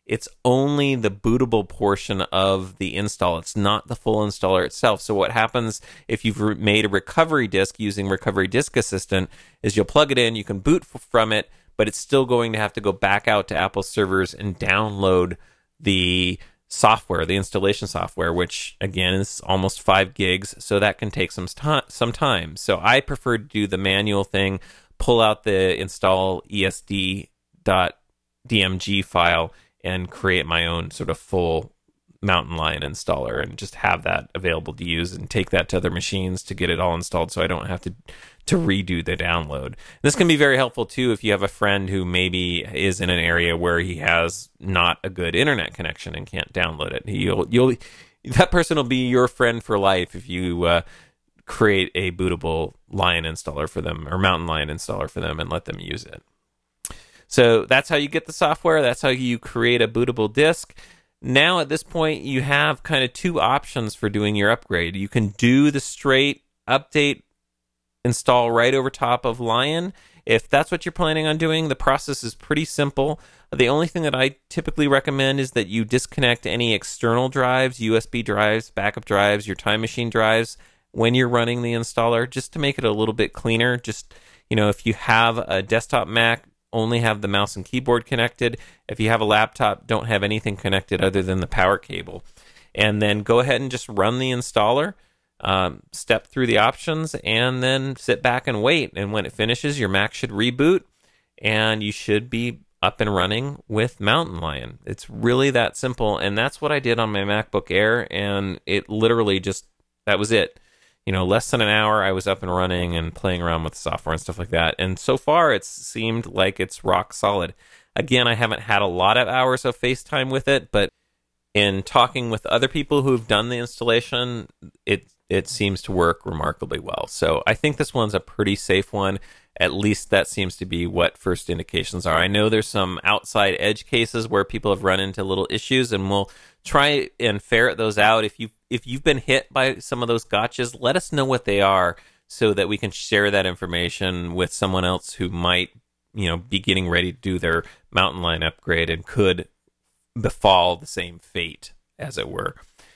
it's only the bootable portion of the install. It's not the full installer itself. So what happens if you've re- made a recovery disk using Recovery Disk Assistant is you'll plug it in, you can boot f- from it, but it's still going to have to go back out to Apple servers and download the software, the installation software, which again is almost five gigs. So that can take some, st- some time. So I prefer to do the manual thing, pull out the install E S D dot D M G file and create my own sort of full Mountain Lion installer and just have that available to use and take that to other machines to get it all installed so I don't have to to redo the download. This can be very helpful too if you have a friend who maybe is in an area where he has not a good internet connection and can't download it. You'll you'll that person will be your friend for life if you uh, create a bootable Lion installer for them or Mountain Lion installer for them and let them use it. So that's how you get the software. That's how you create a bootable disk. Now, at this point, you have kind of two options for doing your upgrade. You can do the straight update install right over top of Lion. If that's what you're planning on doing, the process is pretty simple. The only thing that I typically recommend is that you disconnect any external drives, U S B drives, backup drives, your Time Machine drives when you're running the installer, just to make it a little bit cleaner. Just, you know, if you have a desktop Mac, only have the mouse and keyboard connected. If you have a laptop, don't have anything connected other than the power cable. And then go ahead and just run the installer, um, step through the options, and then sit back and wait. And when it finishes, your Mac should reboot, and you should be up and running with Mountain Lion. It's really that simple, and that's what I did on my MacBook Air, and it literally just, that was it. You know, less than an hour, I was up and running and playing around with the software and stuff like that. And so far, it's seemed like it's rock solid. Again, I haven't had a lot of hours of FaceTime with it, but in talking with other people who've done the installation, it it seems to work remarkably well. So I think this one's a pretty safe one. At least that seems to be what first indications are. I know there's some outside edge cases where people have run into little issues, and we'll try and ferret those out. If you if you've been hit by some of those gotchas, let us know what they are so that we can share that information with someone else who might, you know, be getting ready to do their Mountain Lion upgrade and could befall the same fate, as it were.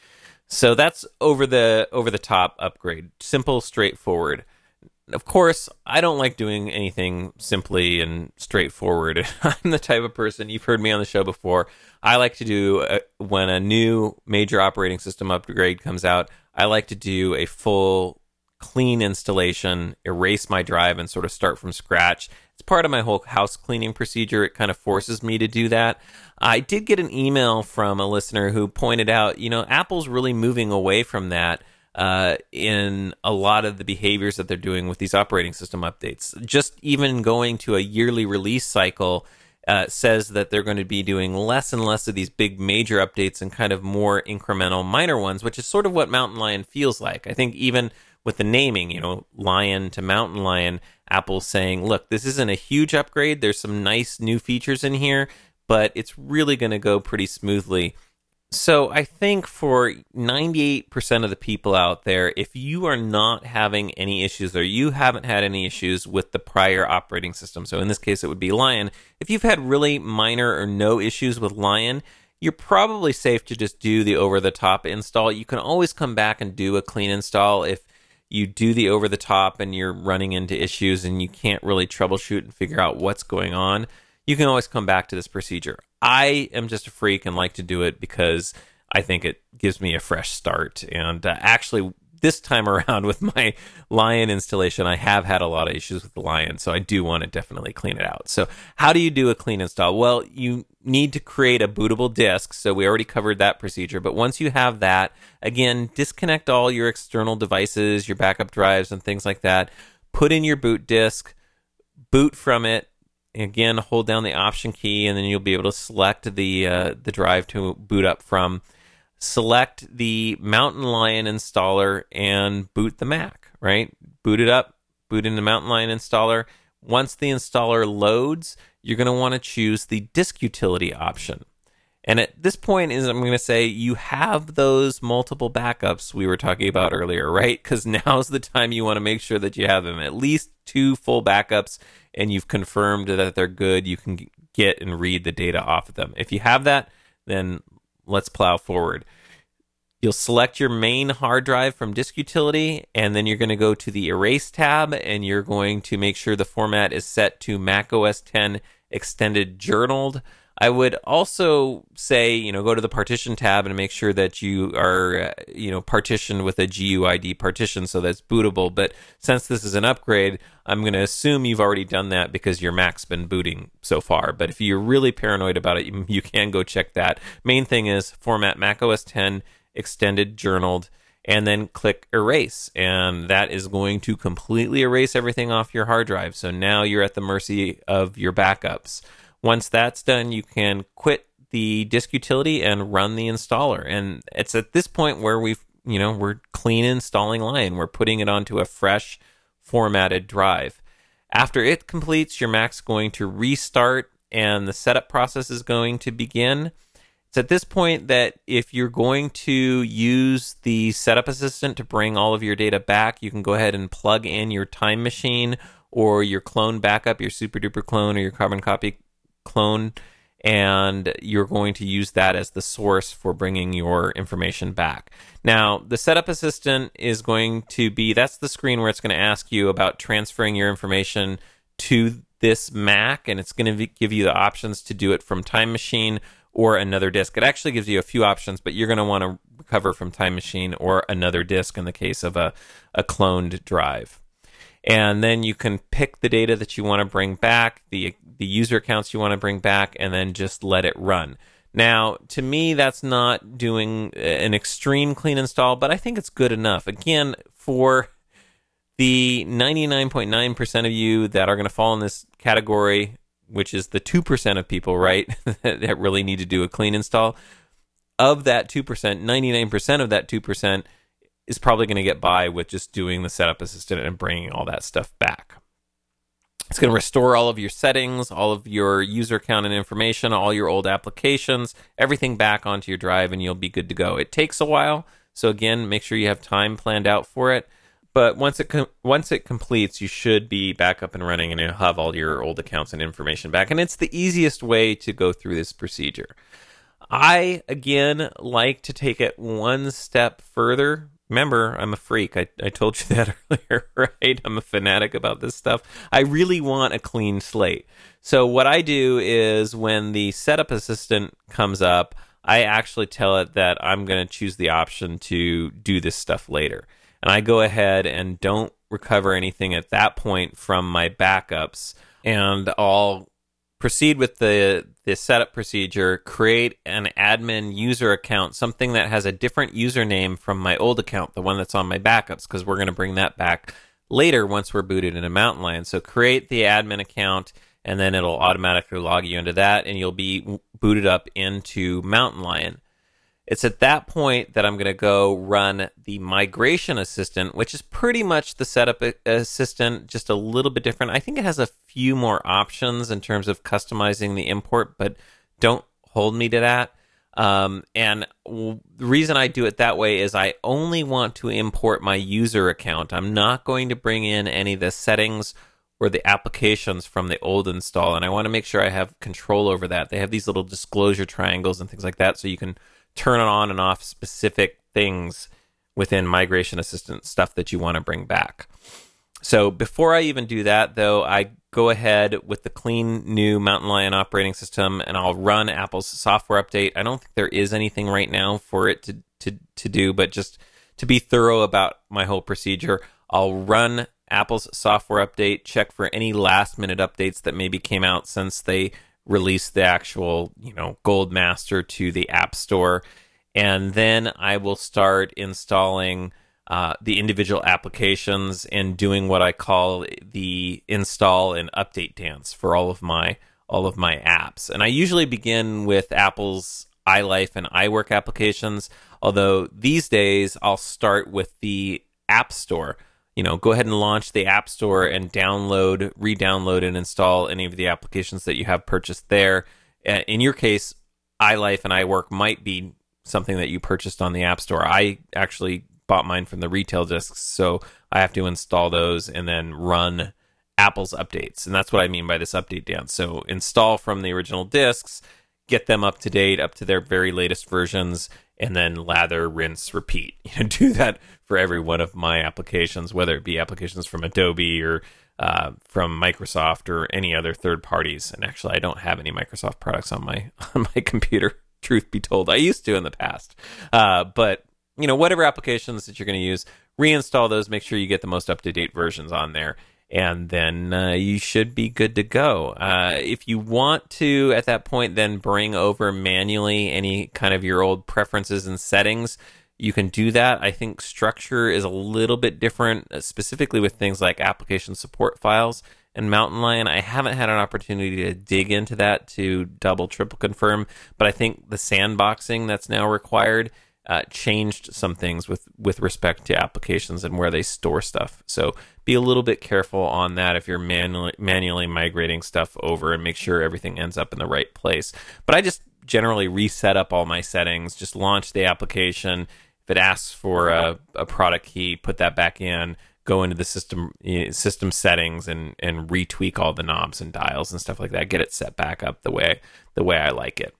So that's over the over the top upgrade. Simple, straightforward. Of course, I don't like doing anything simply and straightforward. I'm the type of person, you've heard me on the show before, I like to do, a, when a new major operating system upgrade comes out, I like to do a full clean installation, erase my drive, and sort of start from scratch. It's part of my whole house cleaning procedure. It kind of forces me to do that. I did get an email from a listener who pointed out, you know, Apple's really moving away from that. Uh, in a lot of the behaviors that they're doing with these operating system updates. Just even going to a yearly release cycle uh, says that they're going to be doing less and less of these big major updates and kind of more incremental minor ones, which is sort of what Mountain Lion feels like. I think even with the naming, you know, Lion to Mountain Lion, Apple's saying, look, this isn't a huge upgrade. There's some nice new features in here, but it's really going to go pretty smoothly. So I think for ninety-eight percent of the people out there, if you are not having any issues or you haven't had any issues with the prior operating system, so in this case it would be Lion, if you've had really minor or no issues with Lion, you're probably safe to just do the over-the-top install. You can always come back and do a clean install if you do the over-the-top and you're running into issues and you can't really troubleshoot and figure out what's going on. You can always come back to this procedure. I am just a freak and like to do it because I think it gives me a fresh start. And uh, actually, this time around with my Lion installation, I have had a lot of issues with the Lion, so I do want to definitely clean it out. So how do you do a clean install? Well, you need to create a bootable disk, so we already covered that procedure. But once you have that, again, disconnect all your external devices, your backup drives and things like that. Put in your boot disk, boot from it. Again, hold down the Option key, and then you'll be able to select the uh, the drive to boot up from. Select the Mountain Lion installer and boot the Mac, right? Boot it up, boot in the Mountain Lion installer. Once the installer loads, you're going to want to choose the disk utility option. And at this point, is I'm going to say you have those multiple backups we were talking about earlier, right? Because now's the time you want to make sure that you have them. At least two full backups, and you've confirmed that they're good. You can get and read the data off of them. If you have that, then let's plow forward. You'll select your main hard drive from Disk Utility, and then you're going to go to the Erase tab, and you're going to make sure the format is set to Mac O S X Extended Journaled. I would also say, you know, go to the Partition tab and make sure that you are, uh, you know, partitioned with a G U I D partition so that's bootable. But since this is an upgrade, I'm going to assume you've already done that because your Mac's been booting so far. But if you're really paranoid about it, you, you can go check that. Main thing is format Mac O S X Extended Journaled, and then click Erase, and that is going to completely erase everything off your hard drive. So now you're at the mercy of your backups. Once that's done, you can quit the Disk Utility and run the installer. And it's at this point where we've, you know, we're clean installing Lion. We're putting it onto a fresh formatted drive. After it completes, your Mac's going to restart and the setup process is going to begin. It's at this point that if you're going to use the Setup Assistant to bring all of your data back, you can go ahead and plug in your Time Machine or your clone backup, your Super Duper clone or your Carbon Copy clone, and you're going to use that as the source for bringing your information back. Now, the Setup Assistant is going to be, that's the screen where it's going to ask you about transferring your information to this Mac, and it's going to give you the options to do it from Time Machine or another disk. It actually gives you a few options, but you're going to want to recover from Time Machine or another disk in the case of a, a cloned drive. And then you can pick the data that you want to bring back, the the user accounts you want to bring back, and then just let it run. Now, to me, that's not doing an extreme clean install, but I think it's good enough. Again, for the ninety-nine point nine percent of you that are going to fall in this category, which is the two percent of people, right, that really need to do a clean install, of that two percent, ninety-nine percent of that two percent is probably going to get by with just doing the Setup Assistant and bringing all that stuff back. It's going to restore all of your settings, all of your user account and information, all your old applications, everything back onto your drive, and you'll be good to go. It takes a while, so again, make sure you have time planned out for it. But once it com- once it completes, you should be back up and running, and you'll have all your old accounts and information back. And it's the easiest way to go through this procedure. I, again, like to take it one step further. Remember, I'm a freak. I, I told you that earlier, right? I'm a fanatic about this stuff. I really want a clean slate. So what I do is when the Setup Assistant comes up, I actually tell it that I'm going to choose the option to do this stuff later. And I go ahead and don't recover anything at that point from my backups. And I'll proceed with the, the setup procedure, create an admin user account, something that has a different username from my old account, the one that's on my backups, because we're going to bring that back later once we're booted into Mountain Lion. So create the admin account, and then it'll automatically log you into that, and you'll be booted up into Mountain Lion. It's at that point that I'm going to go run the Migration Assistant, which is pretty much the Setup Assistant, just a little bit different. I think it has a few more options in terms of customizing the import, but don't hold me to that. Um, and w- the reason I do it that way is I only want to import my user account. I'm not going to bring in any of the settings or the applications from the old install, and I want to make sure I have control over that. They have these little disclosure triangles and things like that, so you can turn on and off specific things within Migration Assistant, stuff that you want to bring back. So before I even do that, though, I go ahead with the clean new Mountain Lion operating system, and I'll run Apple's software update. I don't think there is anything right now for it to, to, to do, but just to be thorough about my whole procedure, I'll run Apple's software update, check for any last-minute updates that maybe came out since they release the actual, you know, Gold Master to the App Store, and then I will start installing uh, the individual applications and doing what I call the install and update dance for all of my all of my apps. And I usually begin with Apple's iLife and iWork applications, although these days I'll start with the App Store. You know, go ahead and launch the App Store and download, re-download, and install any of the applications that you have purchased there. In your case, iLife and iWork might be something that you purchased on the App Store. I actually bought mine from the retail discs, so I have to install those and then run Apple's updates. And that's what I mean by this update dance. So install from the original discs, get them up to date, up to their very latest versions, and then lather, rinse, repeat. You know, do that for every one of my applications, whether it be applications from Adobe or uh, from Microsoft or any other third parties. And actually, I don't have any Microsoft products on my on my computer, truth be told. I used to in the past. Uh, but, you know, whatever applications that you're going to use, reinstall those, make sure you get the most up-to-date versions on there. And then uh, you should be good to go. Uh, if you want to, at that point, then bring over manually any kind of your old preferences and settings, you can do that. I think structure is a little bit different, specifically with things like application support files and Mountain Lion. I haven't had an opportunity to dig into that to double, triple confirm, but I think the sandboxing that's now required Uh, changed some things with, with respect to applications and where they store stuff. So be a little bit careful on that if you're manually, manually migrating stuff over, and make sure everything ends up in the right place. But I just generally reset up all my settings, just launch the application. If it asks for a, a product key, put that back in, go into the system system settings and, and retweak all the knobs and dials and stuff like that. Get it set back up the way the way I like it.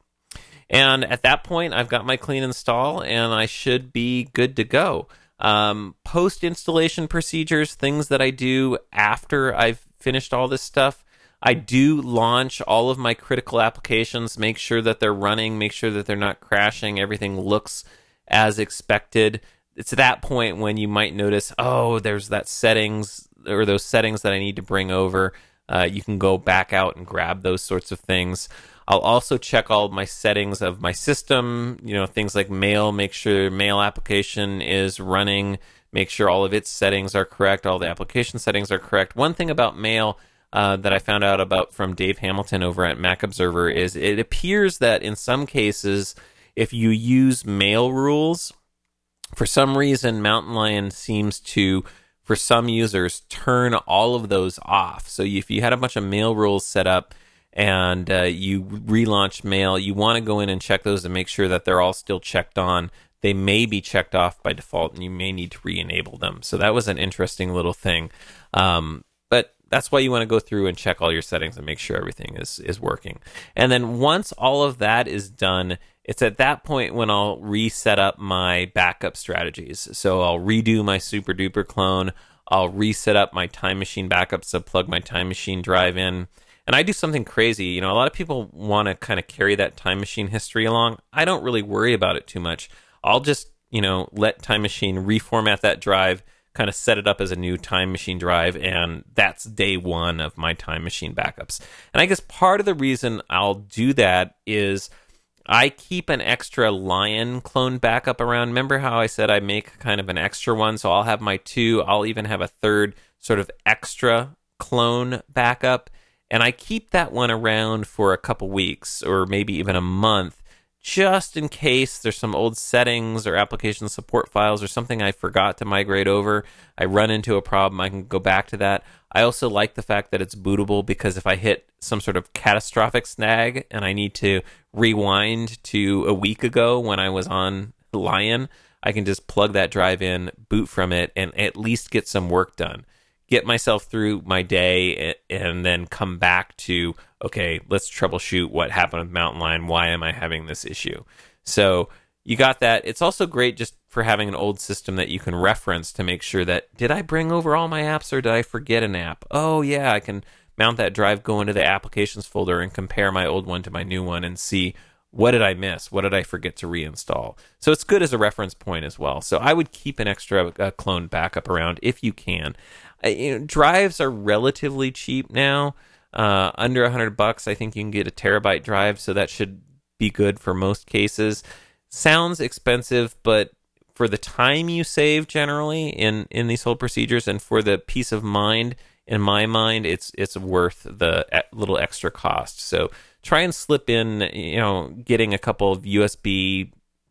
And at that point, I've got my clean install, and I should be good to go. Um, post-installation procedures, things that I do after I've finished all this stuff, I do launch all of my critical applications, make sure that they're running, make sure that they're not crashing, everything looks as expected. It's at that point when you might notice, oh, there's that settings, or those settings that I need to bring over. Uh, you can go back out and grab those sorts of things. I'll also check all of my settings of my system, you know, things like mail, make sure mail application is running, make sure all of its settings are correct, all the application settings are correct. One thing about mail uh, that I found out about from Dave Hamilton over at Mac Observer is it appears that in some cases, if you use mail rules, for some reason, Mountain Lion seems to, for some users, turn all of those off. So if you had a bunch of mail rules set up, and uh, you relaunch mail, you want to go in and check those and make sure that they're all still checked on. They may be checked off by default, and you may need to re-enable them. So that was an interesting little thing. Um, but that's why you want to go through and check all your settings and make sure everything is, is working. And then once all of that is done, it's at that point when I'll reset up my backup strategies. So I'll redo my super duper clone. I'll reset up my Time Machine backups, so plug my Time Machine drive in. And I do something crazy. You know, a lot of people want to kind of carry that Time Machine history along. I don't really worry about it too much. I'll just, you know, let Time Machine reformat that drive, kind of set it up as a new Time Machine drive, and that's day one of my Time Machine backups. And I guess part of the reason I'll do that is I keep an extra Lion clone backup around. Remember how I said I make kind of an extra one? So I'll have my two. I'll even have a third sort of extra clone backup. And I keep that one around for a couple weeks or maybe even a month, just in case there's some old settings or application support files or something I forgot to migrate over. I run into a problem, I can go back to that. I also like the fact that it's bootable, because if I hit some sort of catastrophic snag and I need to rewind to a week ago when I was on Lion, I can just plug that drive in, boot from it, and at least get some work done. Get myself through my day, and then come back to, okay, let's troubleshoot what happened with Mountain Lion. Why am I having this issue? So you got that. It's also great just for having an old system that you can reference to make sure that, did I bring over all my apps or did I forget an app? Oh yeah, I can mount that drive, go into the applications folder and compare my old one to my new one and see, what did I miss? What did I forget to reinstall? So it's good as a reference point as well. So I would keep an extra uh, clone backup around if you can. Uh, you know, drives are relatively cheap now, uh, under a hundred bucks. I think you can get a terabyte drive, so that should be good for most cases. Sounds expensive, but for the time you save generally in, in these whole procedures, and for the peace of mind, in my mind, it's it's worth the little extra cost. So try and slip in, you know, getting a couple of U S B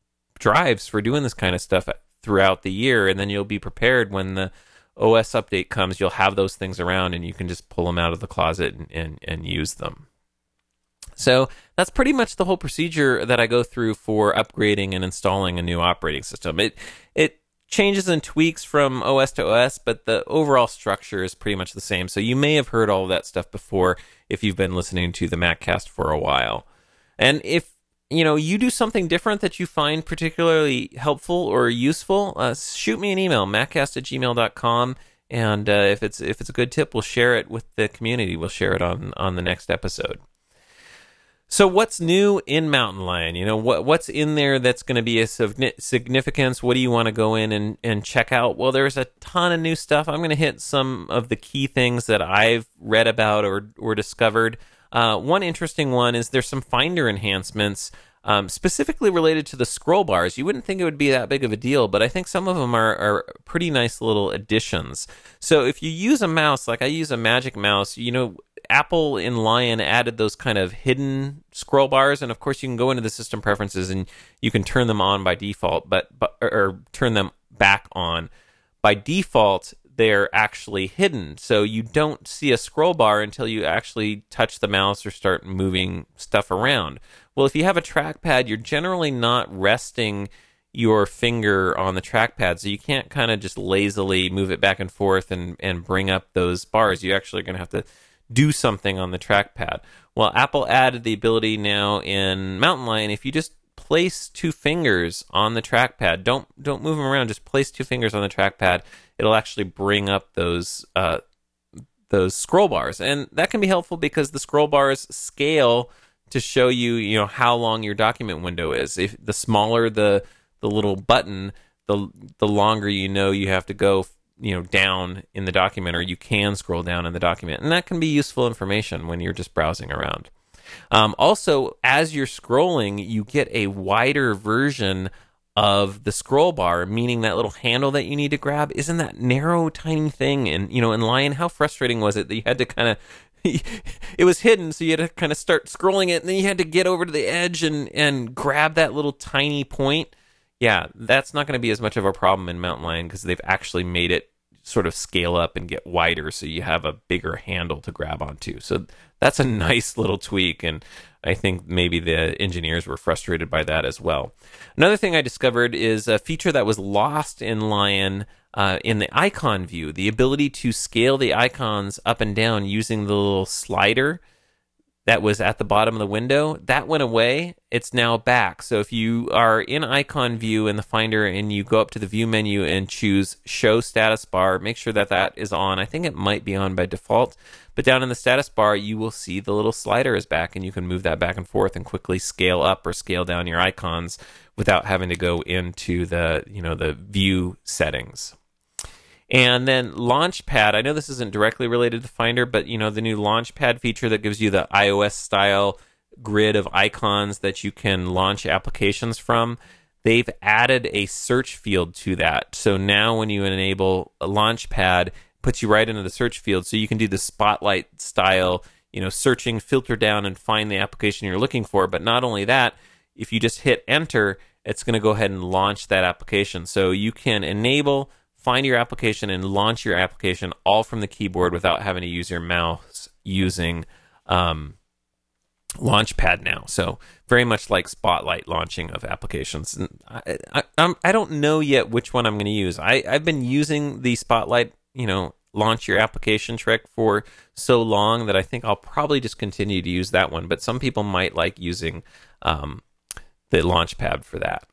drives for doing this kind of stuff throughout the year, and then you'll be prepared when the O S update comes. You'll have those things around, and you can just pull them out of the closet and, and, and use them. So that's pretty much the whole procedure that I go through for upgrading and installing a new operating system. It it changes and tweaks from O S to O S, but the overall structure is pretty much the same. So you may have heard all of that stuff before if you've been listening to the MacCast for a while. And if you know you do something different that you find particularly helpful or useful, uh, shoot me an email, maccast at gmail dot com. And uh, if it's if it's a good tip, we'll share it with the community. We'll share it on, on the next episode. So what's new in Mountain Lion? You know, what what's in there that's going to be a significance? What do you want to go in and, and check out? Well, there's a ton of new stuff. I'm going to hit some of the key things that I've read about or, or discovered. Uh, one interesting one is there's some Finder enhancements um, specifically related to the scroll bars. You wouldn't think it would be that big of a deal, but I think some of them are, are pretty nice little additions. So if you use a mouse, like I use a Magic Mouse, you know, Apple in Lion added those kind of hidden scroll bars, and of course you can go into the system preferences and you can turn them on by default, but, but or, or turn them back on. By default, they're actually hidden, so you don't see a scroll bar until you actually touch the mouse or start moving stuff around. Well, if you have a trackpad, you're generally not resting your finger on the trackpad, so you can't kind of just lazily move it back and forth and, and bring up those bars. You actually are going to have to do something on the trackpad. Well, Apple added the ability now in Mountain Lion, if you just place two fingers on the trackpad, don't don't move them around, just place two fingers on the trackpad, it'll actually bring up those uh, those scroll bars. And that can be helpful because the scroll bars scale to show you, you know, how long your document window is. If the smaller the the little button, the the longer you know you have to go, you know, down in the document, or you can scroll down in the document. And that can be useful information when you're just browsing around. Um, also, as you're scrolling, you get a wider version of the scroll bar, meaning that little handle that you need to grab isn't that narrow, tiny thing. And, you know, in Lion, how frustrating was it that you had to kind of, it was hidden, so you had to kind of start scrolling it, and then you had to get over to the edge and, and grab that little tiny point. Yeah, that's not going to be as much of a problem in Mountain Lion because they've actually made it sort of scale up and get wider so you have a bigger handle to grab onto. So that's a nice little tweak, and I think maybe the engineers were frustrated by that as well. Another thing I discovered is a feature that was lost in Lion uh, in the icon view, the ability to scale the icons up and down using the little slider that was at the bottom of the window. That went away. It's now back. So if you are in icon view in the Finder and you go up to the view menu and choose show status bar, make sure that that is on. I think it might be on by default, but down in the status bar, you will see the little slider is back, and you can move that back and forth and quickly scale up or scale down your icons without having to go into the, you know, the view settings. And then Launchpad, I know this isn't directly related to Finder, but you know, the new Launchpad feature that gives you the iOS style grid of icons that you can launch applications from, they've added a search field to that. So now when you enable a Launchpad, it puts you right into the search field, so you can do the Spotlight style, you know, searching, filter down and find the application you're looking for. But not only that, if you just hit enter, it's going to go ahead and launch that application. So you can enable, find your application, and launch your application all from the keyboard without having to use your mouse using um, Launchpad now. So very much like Spotlight launching of applications. And I, I, I'm, I don't know yet which one I'm going to use. I, I've been using the Spotlight, you know, launch your application trick for so long that I think I'll probably just continue to use that one. But some people might like using um, the Launchpad for that.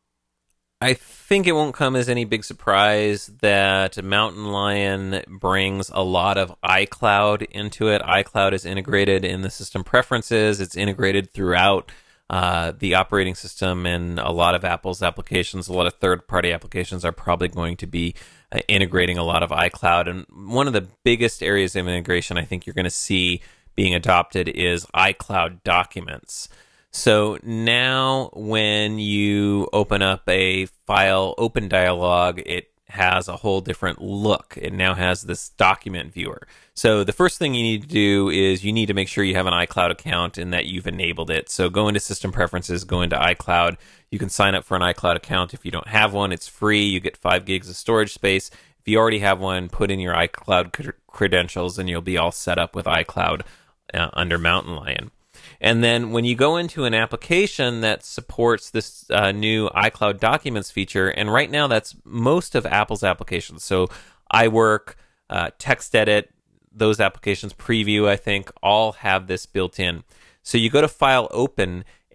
I think it won't come as any big surprise that Mountain Lion brings a lot of iCloud into it. iCloud is integrated in the system preferences. It's integrated throughout uh, the operating system, and a lot of Apple's applications, a lot of third-party applications are probably going to be uh, integrating a lot of iCloud. And one of the biggest areas of integration I think you're going to see being adopted is iCloud Documents. So now when you open up a file open dialog, it has a whole different look. It now has this document viewer. So the first thing you need to do is you need to make sure you have an iCloud account and that you've enabled it. So go into System Preferences, go into iCloud. You can sign up for an iCloud account. If you don't have one, it's free. You get five gigs of storage space. If you already have one, put in your iCloud cr- credentials and you'll be all set up with iCloud uh, under Mountain Lion. And then when you go into an application that supports this uh, new iCloud Documents feature, and right now that's most of Apple's applications. So iWork, uh, TextEdit, those applications, Preview, I think, all have this built in. So you go to File Open,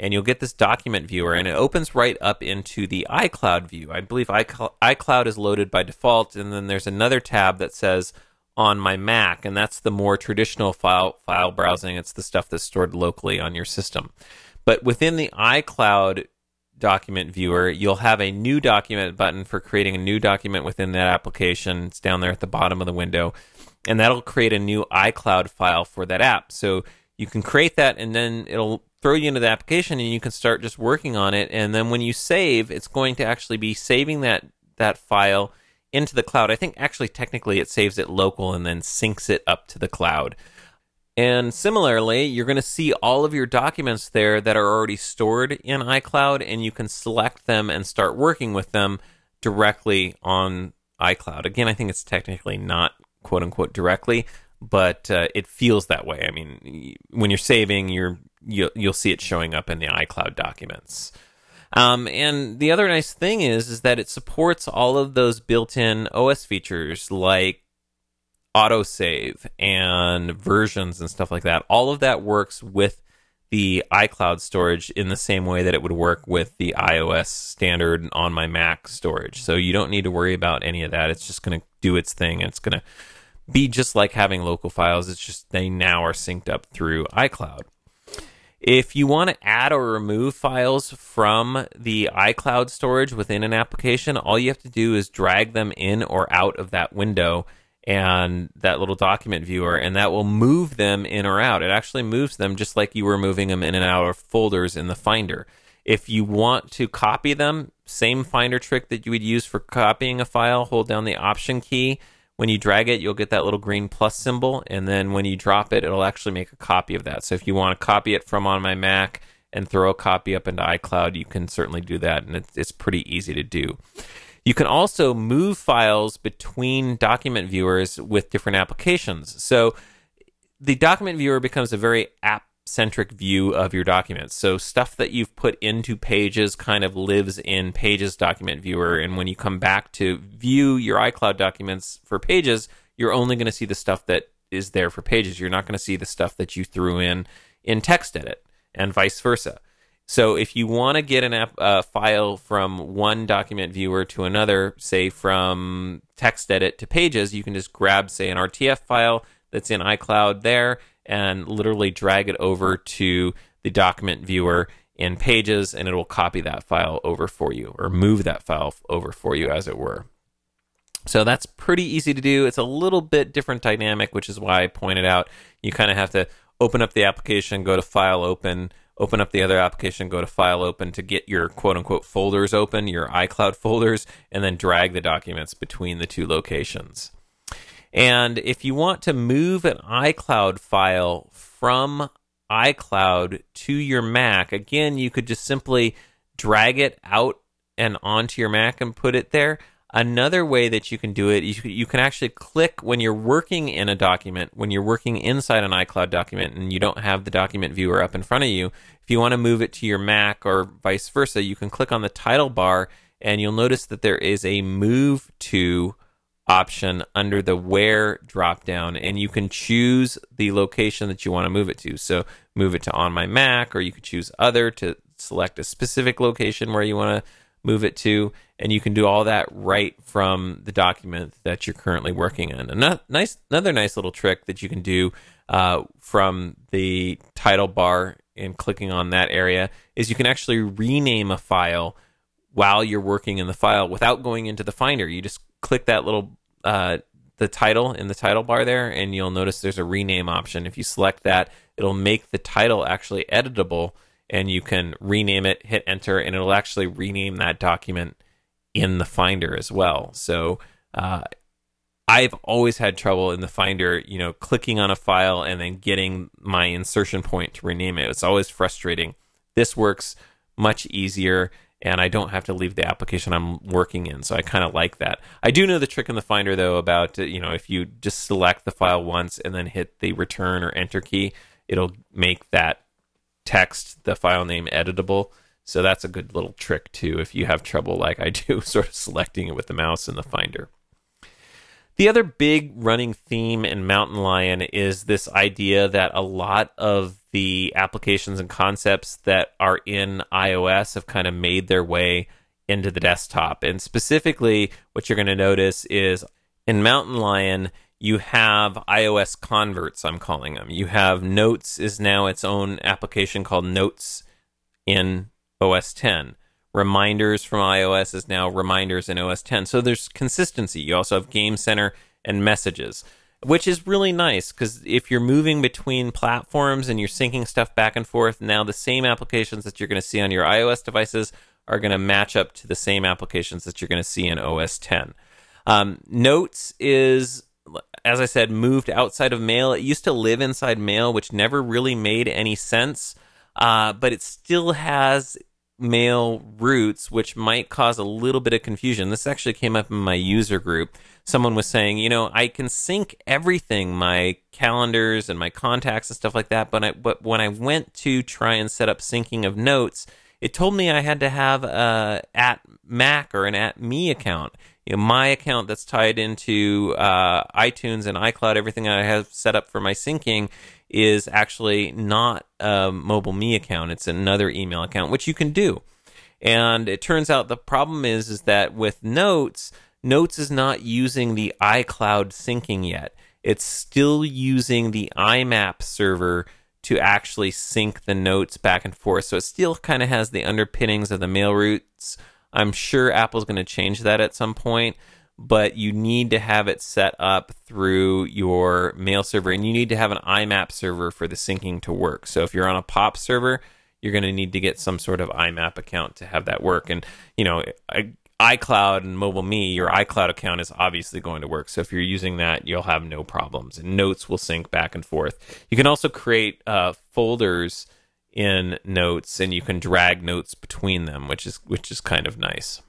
and you'll get this document viewer, and it opens right up into the iCloud view. I believe iCloud, iCloud is loaded by default, and then there's another tab that says on my Mac, and that's the more traditional file file browsing. It's the stuff that's stored locally on your system. But within the iCloud document viewer, you'll have a new document button for creating a new document within that application. It's down there at the bottom of the window, and that'll create a new iCloud file for that app. So you can create that, and then it'll throw you into the application, and you can start just working on it. And then when you save, it's going to actually be saving that that file into the cloud. I think actually technically it saves it local and then syncs it up to the cloud. And similarly, you're going to see all of your documents there that are already stored in iCloud, and you can select them and start working with them directly on iCloud. Again, I think it's technically not quote unquote directly, but uh, it feels that way. I mean, when you're saving, you're you'll, you'll see it showing up in the iCloud documents. Um, and the other nice thing is, is that it supports all of those built-in O S features like autosave and versions and stuff like that. All of that works with the iCloud storage in the same way that it would work with the iOS standard on my Mac storage. So you don't need to worry about any of that. It's just going to do its thing. It's going to be just like having local files. It's just they now are synced up through iCloud. If you want to add or remove files from the iCloud storage within an application, all you have to do is drag them in or out of that window and that little document viewer, and that will move them in or out. It actually moves them just like you were moving them in and out of folders in the Finder. If you want to copy them, same Finder trick that you would use for copying a file, hold down the Option key. When you drag it, you'll get that little green plus symbol, and then when you drop it, it'll actually make a copy of that. So if you want to copy it from on my Mac and throw a copy up into iCloud, you can certainly do that, and it's, it's pretty easy to do. You can also move files between document viewers with different applications. So the document viewer becomes a very app-centric view of your documents. So stuff that you've put into Pages kind of lives in Pages document viewer, and when you come back to view your iCloud documents for Pages, you're only going to see the stuff that is there for Pages. You're not going to see the stuff that you threw in in TextEdit, and vice versa. So if you want to get an app uh, file from one document viewer to another, say from TextEdit to Pages, you can just grab, say, an R T F file that's in iCloud there and literally drag it over to the document viewer in Pages, and it will copy that file over for you, or move that file over for you, as it were. So that's pretty easy to do. It's a little bit different dynamic, which is why I pointed out you kind of have to open up the application, go to File, Open, open up the other application, go to File, Open to get your quote-unquote folders open, your iCloud folders, and then drag the documents between the two locations. And if you want to move an iCloud file from iCloud to your Mac, again, you could just simply drag it out and onto your Mac and put it there. Another way that you can do it, you, you can actually click when you're working in a document, when you're working inside an iCloud document and you don't have the document viewer up in front of you. If you want to move it to your Mac or vice versa, you can click on the title bar, and you'll notice that there is a Move To option under the Where dropdown, and you can choose the location that you want to move it to. So move it to on my Mac, or you could choose Other to select a specific location where you want to move it to, and you can do all that right from the document that you're currently working in. Another nice, another nice little trick that you can do uh, from the title bar and clicking on that area is you can actually rename a file while you're working in the file without going into the Finder. You just click that little uh, the title in the title bar there, and you'll notice there's a rename option. If you select that, it'll make the title actually editable, and you can rename it, hit enter, and it'll actually rename that document in the Finder as well. So uh, I've always had trouble in the Finder, you know, clicking on a file and then getting my insertion point to rename it. It's always frustrating. This works much easier, and I don't have to leave the application I'm working in, so I kind of like that. I do know the trick in the Finder, though, about, you know, if you just select the file once and then hit the return or enter key, it'll make that text, the file name, editable. So that's a good little trick too if you have trouble like I do sort of selecting it with the mouse in the Finder. The other big running theme in Mountain Lion is this idea that a lot of the applications and concepts that are in iOS have kind of made their way into the desktop. And specifically, what you're going to notice is in Mountain Lion, you have iOS converts, I'm calling them. You have Notes is now its own application called Notes in O S ten. Reminders from iOS is now Reminders in O S ten. So there's consistency. You also have Game Center and Messages, which is really nice because if you're moving between platforms and you're syncing stuff back and forth, now the same applications that you're going to see on your iOS devices are going to match up to the same applications that you're going to see in O S ten. Um, Notes is, as I said, moved outside of Mail. It used to live inside Mail, which never really made any sense, uh, but it still has Mail roots, which might cause a little bit of confusion. This actually came up in my user group. Someone was saying, you know, I can sync everything, my calendars and my contacts and stuff like that, but I, but when I went to try and set up syncing of Notes, it told me I had to have a at Mac or an at me account. You know, my account that's tied into uh, iTunes and iCloud, everything I have set up for my syncing is actually not a Mobile Me account. It's another email account, which you can do. And it turns out the problem is, is that with Notes, Notes is not using the iCloud syncing yet. It's still using the I MAP server to actually sync the notes back and forth. So it still kind of has the underpinnings of the Mail roots. I'm sure Apple's going to change that at some point, but you need to have it set up through your Mail server, and you need to have an I MAP server for the syncing to work. So if you're on a POP server, you're going to need to get some sort of I MAP account to have that work. And, you know, I, iCloud and Mobile Me, your iCloud account is obviously going to work. So if you're using that, you'll have no problems. And Notes will sync back and forth. You can also create uh, folders in Notes, and you can drag notes between them, which is which is kind of nice.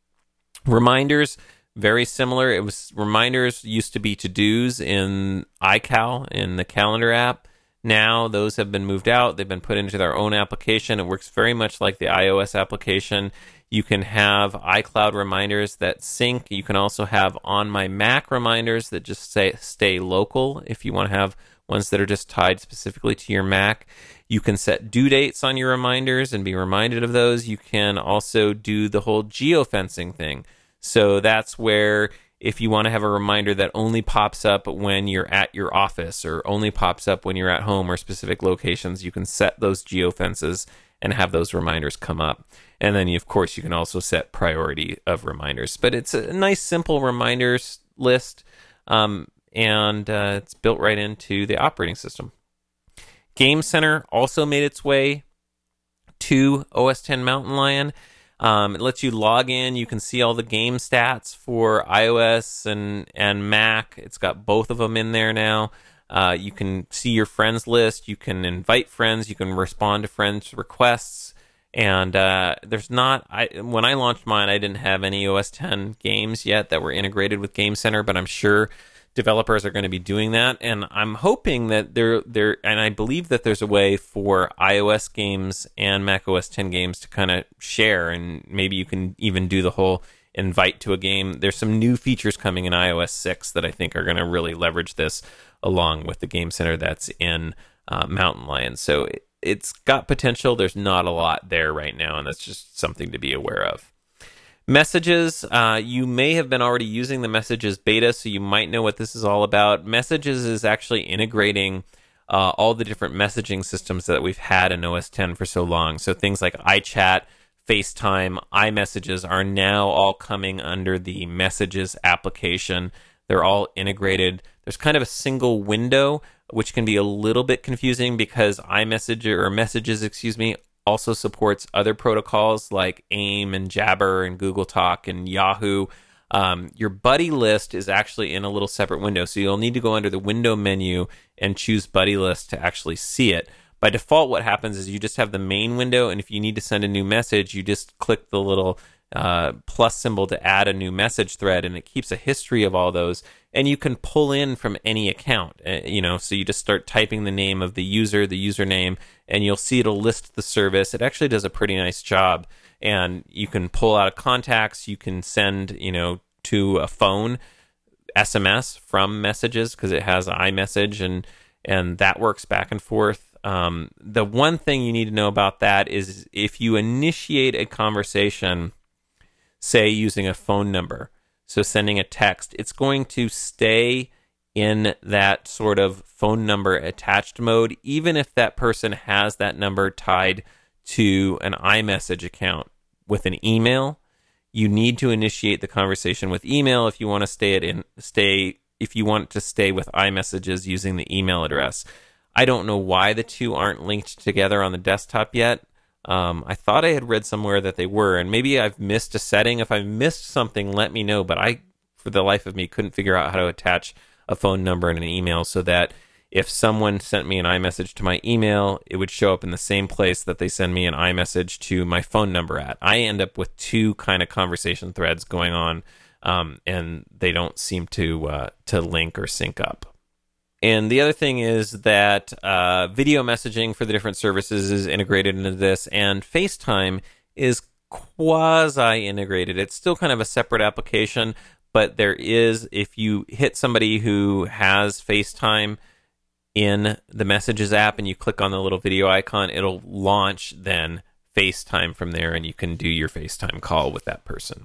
Reminders, very similar. It was Reminders used to be to-dos in iCal, in the calendar app. Now those have been moved out. They've been put into their own application. It works very much like the iOS application. You can have iCloud reminders that sync. You can also have on my Mac reminders that just say stay local if you want to have ones that are just tied specifically to your Mac. You can set due dates on your reminders and be reminded of those. You can also do the whole geofencing thing. So that's where if you want to have a reminder that only pops up when you're at your office or only pops up when you're at home or specific locations, you can set those geofences and have those reminders come up. And then, of course, you can also set priority of reminders. But it's a nice, simple reminders list, um, and uh, it's built right into the operating system. Game Center also made its way to O S ten Mountain Lion. Um, it lets you log in. You can see all the game stats for iOS and, and Mac. It's got both of them in there now. Uh, you can see your friends list. You can invite friends. You can respond to friends' requests. And uh, there's not, I, when I launched mine, I didn't have any O S ten games yet that were integrated with Game Center, but I'm sure developers are going to be doing that. And I'm hoping that there, there, and I believe that there's a way for iOS games and Mac O S ten games to kind of share, and maybe you can even do the whole invite to a game. There's some new features coming in i O S six that I think are going to really leverage this along with the Game Center that's in uh, Mountain Lion. So it, it's got potential. There's not a lot there right now, and that's just something to be aware of. Messages, uh, you may have been already using the Messages beta, so you might know what this is all about. Messages is actually integrating uh, all the different messaging systems that we've had in O S ten for so long. So things like iChat, FaceTime, iMessages are now all coming under the Messages application. They're all integrated. There's kind of a single window, which can be a little bit confusing because iMessage or Messages, excuse me, also supports other protocols like AIM and Jabber and Google Talk and Yahoo. Um, your buddy list is actually in a little separate window, so you'll need to go under the window menu and choose buddy list to actually see it. By default, what happens is you just have the main window, and if you need to send a new message, you just click the little uh, plus symbol to add a new message thread, and it keeps a history of all those. And you can pull in from any account, uh, you know, so you just start typing the name of the user, the username, and you'll see it'll list the service. It actually does a pretty nice job, and you can pull out of contacts. You can send, you know, to a phone. S M S from messages because it has iMessage and and that works back and forth. Um, the one thing you need to know about that is if you initiate a conversation, say using a phone number, so sending a text, it's going to stay in that sort of phone number attached mode, even if that person has that number tied to an iMessage account. With an email, you need to initiate the conversation with email if you want to stay it in stay if you want to stay with iMessages using the email address. I don't know why the two aren't linked together on the desktop yet. Um, I thought I had read somewhere that they were, and maybe I've missed a setting. If I missed something, let me know. But I, for the life of me, couldn't figure out how to attach a phone number and an email so that if someone sent me an iMessage to my email, it would show up in the same place that they send me an iMessage to my phone number at. I end up with two kind of conversation threads going on, um, and they don't seem to uh, to link or sync up. And the other thing is that uh, video messaging for the different services is integrated into this, and FaceTime is quasi-integrated. It's still kind of a separate application, but there is, if you hit somebody who has FaceTime in the Messages app and you click on the little video icon, it'll launch then FaceTime from there, and you can do your FaceTime call with that person.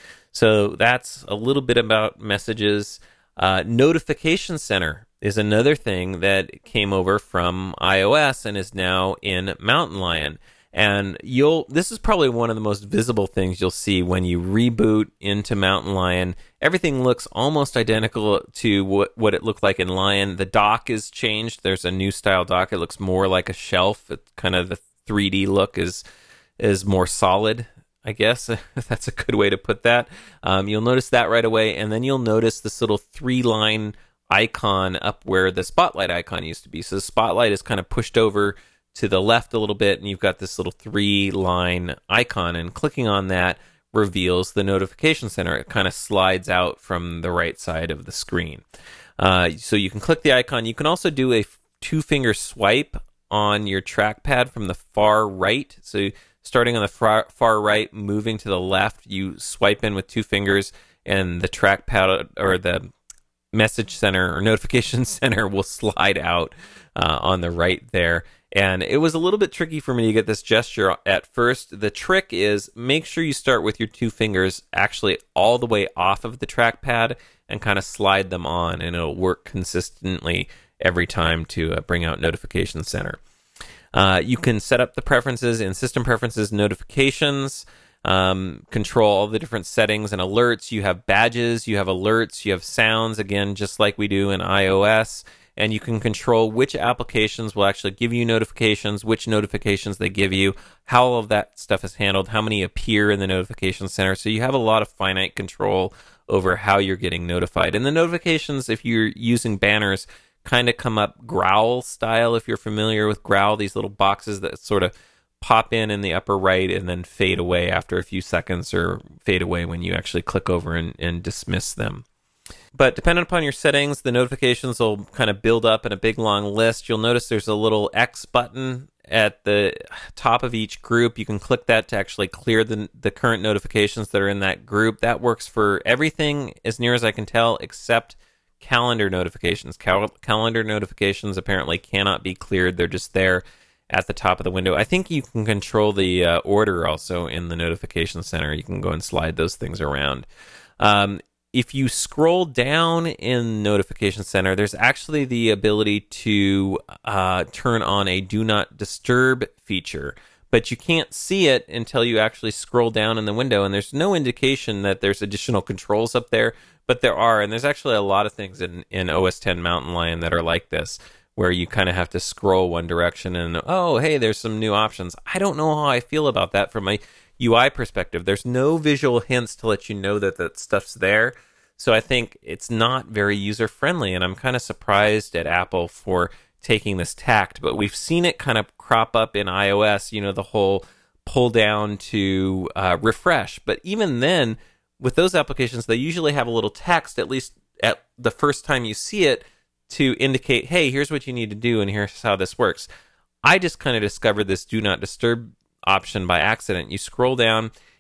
So that's a little bit about Messages. Uh, Notification Center is another thing that came over from iOS and is now in Mountain Lion. And you'll this is probably one of the most visible things you'll see when you reboot into Mountain Lion. Everything looks almost identical to what, what it looked like in Lion. The dock is changed. There's a new style dock. It looks more like a shelf. It, kind of the three D look is is more solid, I guess. That's a good way to put that. Um, you'll notice that right away. And then you'll notice this little three-line icon up where the spotlight icon used to be. So the spotlight is kind of pushed over to the left a little bit, and you've got this little three-line icon, and clicking on that reveals the Notification Center. It kind of slides out from the right side of the screen. Uh, so you can click the icon. You can also do a two-finger swipe on your trackpad from the far right. So starting on the far, far right, moving to the left, you swipe in with two fingers, and the trackpad or the Message Center or Notification Center will slide out uh, on the right there. And it was a little bit tricky for me to get this gesture at first. The trick is make sure you start with your two fingers actually all the way off of the trackpad and kind of slide them on, and it'll work consistently every time to uh, bring out Notification Center. Uh, you can set up the preferences in System Preferences, Notifications, um, control all the different settings and alerts. You have badges, you have alerts, you have sounds, again, just like we do in iOS. And you can control which applications will actually give you notifications, which notifications they give you, how all of that stuff is handled, how many appear in the Notification Center. So you have a lot of finite control over how you're getting notified. And the notifications, if you're using banners, kind of come up Growl style. If you're familiar with Growl, these little boxes that sort of pop in in the upper right and then fade away after a few seconds, or fade away when you actually click over and, and dismiss them. But depending upon your settings, the notifications will kind of build up in a big long list. You'll notice there's a little X button at the top of each group. You can click that to actually clear the, the current notifications that are in that group. That works for everything, as near as I can tell, except calendar notifications. Cal- calendar notifications apparently cannot be cleared. They're just there at the top of the window. I think you can control the uh, order also in the Notification Center. You can go and slide those things around. Um, If you scroll down in Notification Center, there's actually the ability to uh, turn on a Do Not Disturb feature, but you can't see it until you actually scroll down in the window, and there's no indication that there's additional controls up there, but there are, and there's actually a lot of things in, in O S ten Mountain Lion that are like this, where you kind of have to scroll one direction and, oh, hey, there's some new options. I don't know how I feel about that from a U I perspective. There's no visual hints to let you know that that stuff's there. So I think it's not very user-friendly, and I'm kind of surprised at Apple for taking this tact. But we've seen it kind of crop up in iOS, you know, the whole pull down to uh, refresh. But even then, with those applications, they usually have a little text, at least at the first time you see it, to indicate, hey, here's what you need to do, and here's how this works. I just kind of discovered this Do Not Disturb option by accident. You scroll down,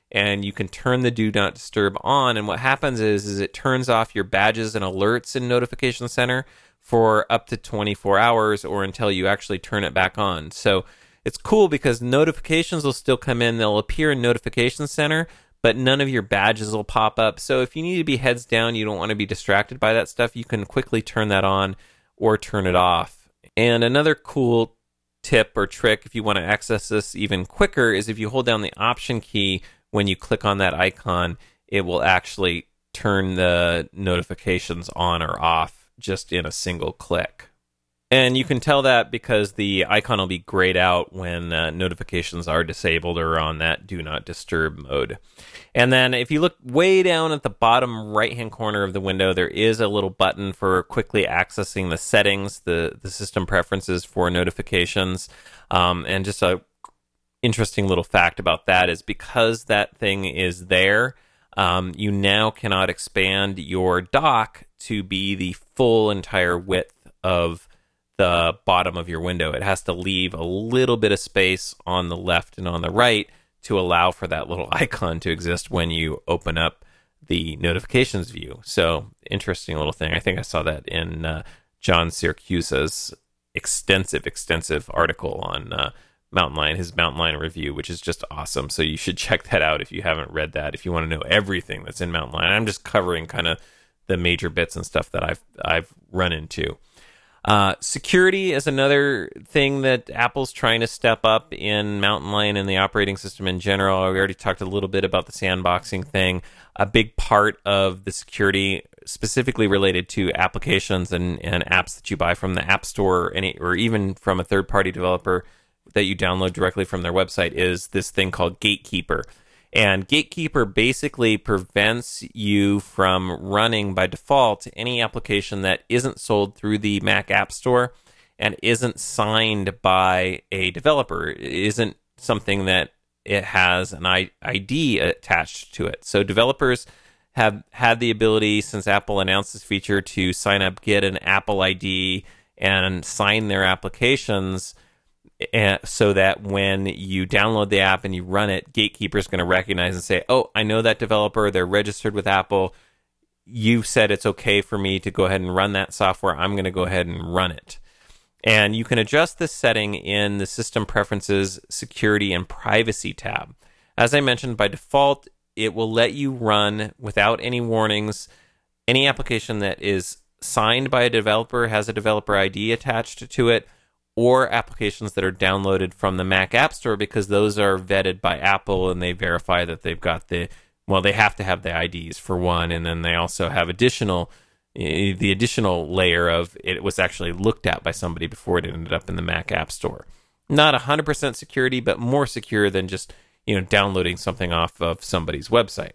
and you can turn the Do Not Disturb on. And what happens is, is it turns off your badges and alerts in Notification Center for up to twenty-four hours or until you actually turn it back on. So it's cool because notifications will still come in. They'll appear in Notification Center, but none of your badges will pop up. So if you need to be heads down, you don't want to be distracted by that stuff, you can quickly turn that on or turn it off. And another cool tip or trick, if you want to access this even quicker, is if you hold down the Option key when you click on that icon, it will actually turn the notifications on or off just in a single click. And you can tell that because the icon will be grayed out when uh, notifications are disabled or on that Do Not Disturb mode. And then if you look way down at the bottom right-hand corner of the window, there is a little button for quickly accessing the settings, the, the system preferences for notifications. Um, and just a interesting little fact about that is because that thing is there, um, you now cannot expand your dock to be the full entire width of the bottom of your window. It has to leave a little bit of space on the left and on the right to allow for that little icon to exist when you open up the notifications view. So interesting little thing. I think I saw that in uh, John Siracusa's extensive, extensive article on uh, Mountain Lion, his Mountain Lion review, which is just awesome. So you should check that out if you haven't read that, if you want to know everything that's in Mountain Lion. I'm just covering kind of the major bits and stuff that I've I've run into. Uh, security is another thing that Apple's trying to step up in Mountain Lion and the operating system in general. We already talked a little bit about the sandboxing thing. A big part of the security, specifically related to applications and, and apps that you buy from the App Store or, any, or even from a third-party developer that you download directly from their website, is this thing called Gatekeeper. And Gatekeeper basically prevents you from running by default any application that isn't sold through the Mac App Store and isn't signed by a developer. It isn't something that it has an I D attached to it. So developers have had the ability, since Apple announced this feature, to sign up, get an Apple I D, and sign their applications, and so that when you download the app and you run it, Gatekeeper is going to recognize and say, oh, I know that developer, they're registered with Apple, you said it's okay for me to go ahead and run that software, I'm going to go ahead and run it. And you can adjust this setting in the System Preferences, Security, and Privacy tab. As I mentioned, by default, it will let you run, without any warnings, any application that is signed by a developer, has a developer I D attached to it, or applications that are downloaded from the Mac App Store, because those are vetted by Apple and they verify that they've got the, well, they have to have the I Ds for one, and then they also have additional, the additional layer of it was actually looked at by somebody before it ended up in the Mac App Store. Not one hundred percent security, but more secure than just, you know, downloading something off of somebody's website.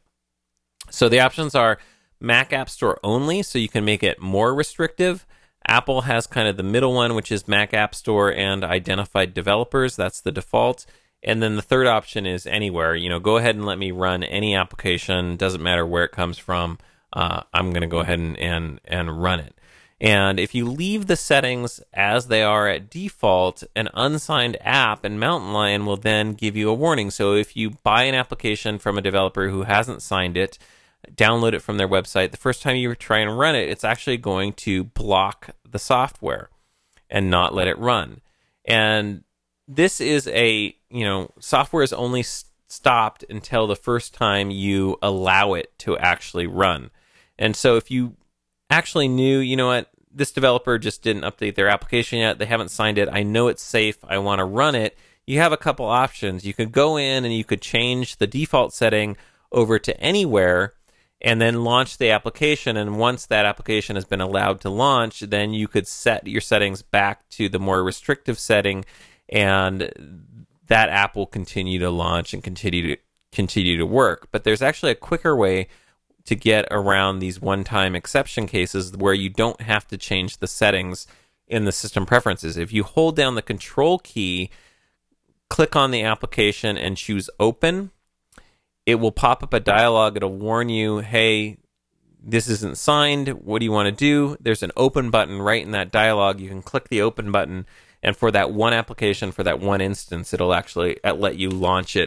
So the options are Mac App Store only, so you can make it more restrictive. Apple has kind of the middle one, which is Mac App Store and identified developers. That's the default. And then the third option is anywhere. You know, go ahead and let me run any application. Doesn't matter where it comes from. Uh, I'm going to go ahead and, and, and run it. And if you leave the settings as they are at default, an unsigned app in Mountain Lion will then give you a warning. So if you buy an application from a developer who hasn't signed it, download it from their website, the first time you try and run it, it's actually going to block the software and not let it run. And this is a, you know, software is only s- stopped until the first time you allow it to actually run. And so if you actually knew, you know what, this developer just didn't update their application yet, they haven't signed it, I know it's safe, I want to run it, you have a couple options. You could go in and you could change the default setting over to anywhere, and then launch the application. And once that application has been allowed to launch, then you could set your settings back to the more restrictive setting, and that app will continue to launch and continue to continue to work. But there's actually a quicker way to get around these one-time exception cases where you don't have to change the settings in the system preferences. If you hold down the control key, click on the application and choose open, it will pop up a dialog. It'll warn you, hey, this isn't signed. What do you want to do? There's an open button right in that dialog. You can click the open button, and for that one application, for that one instance, it'll actually let you launch it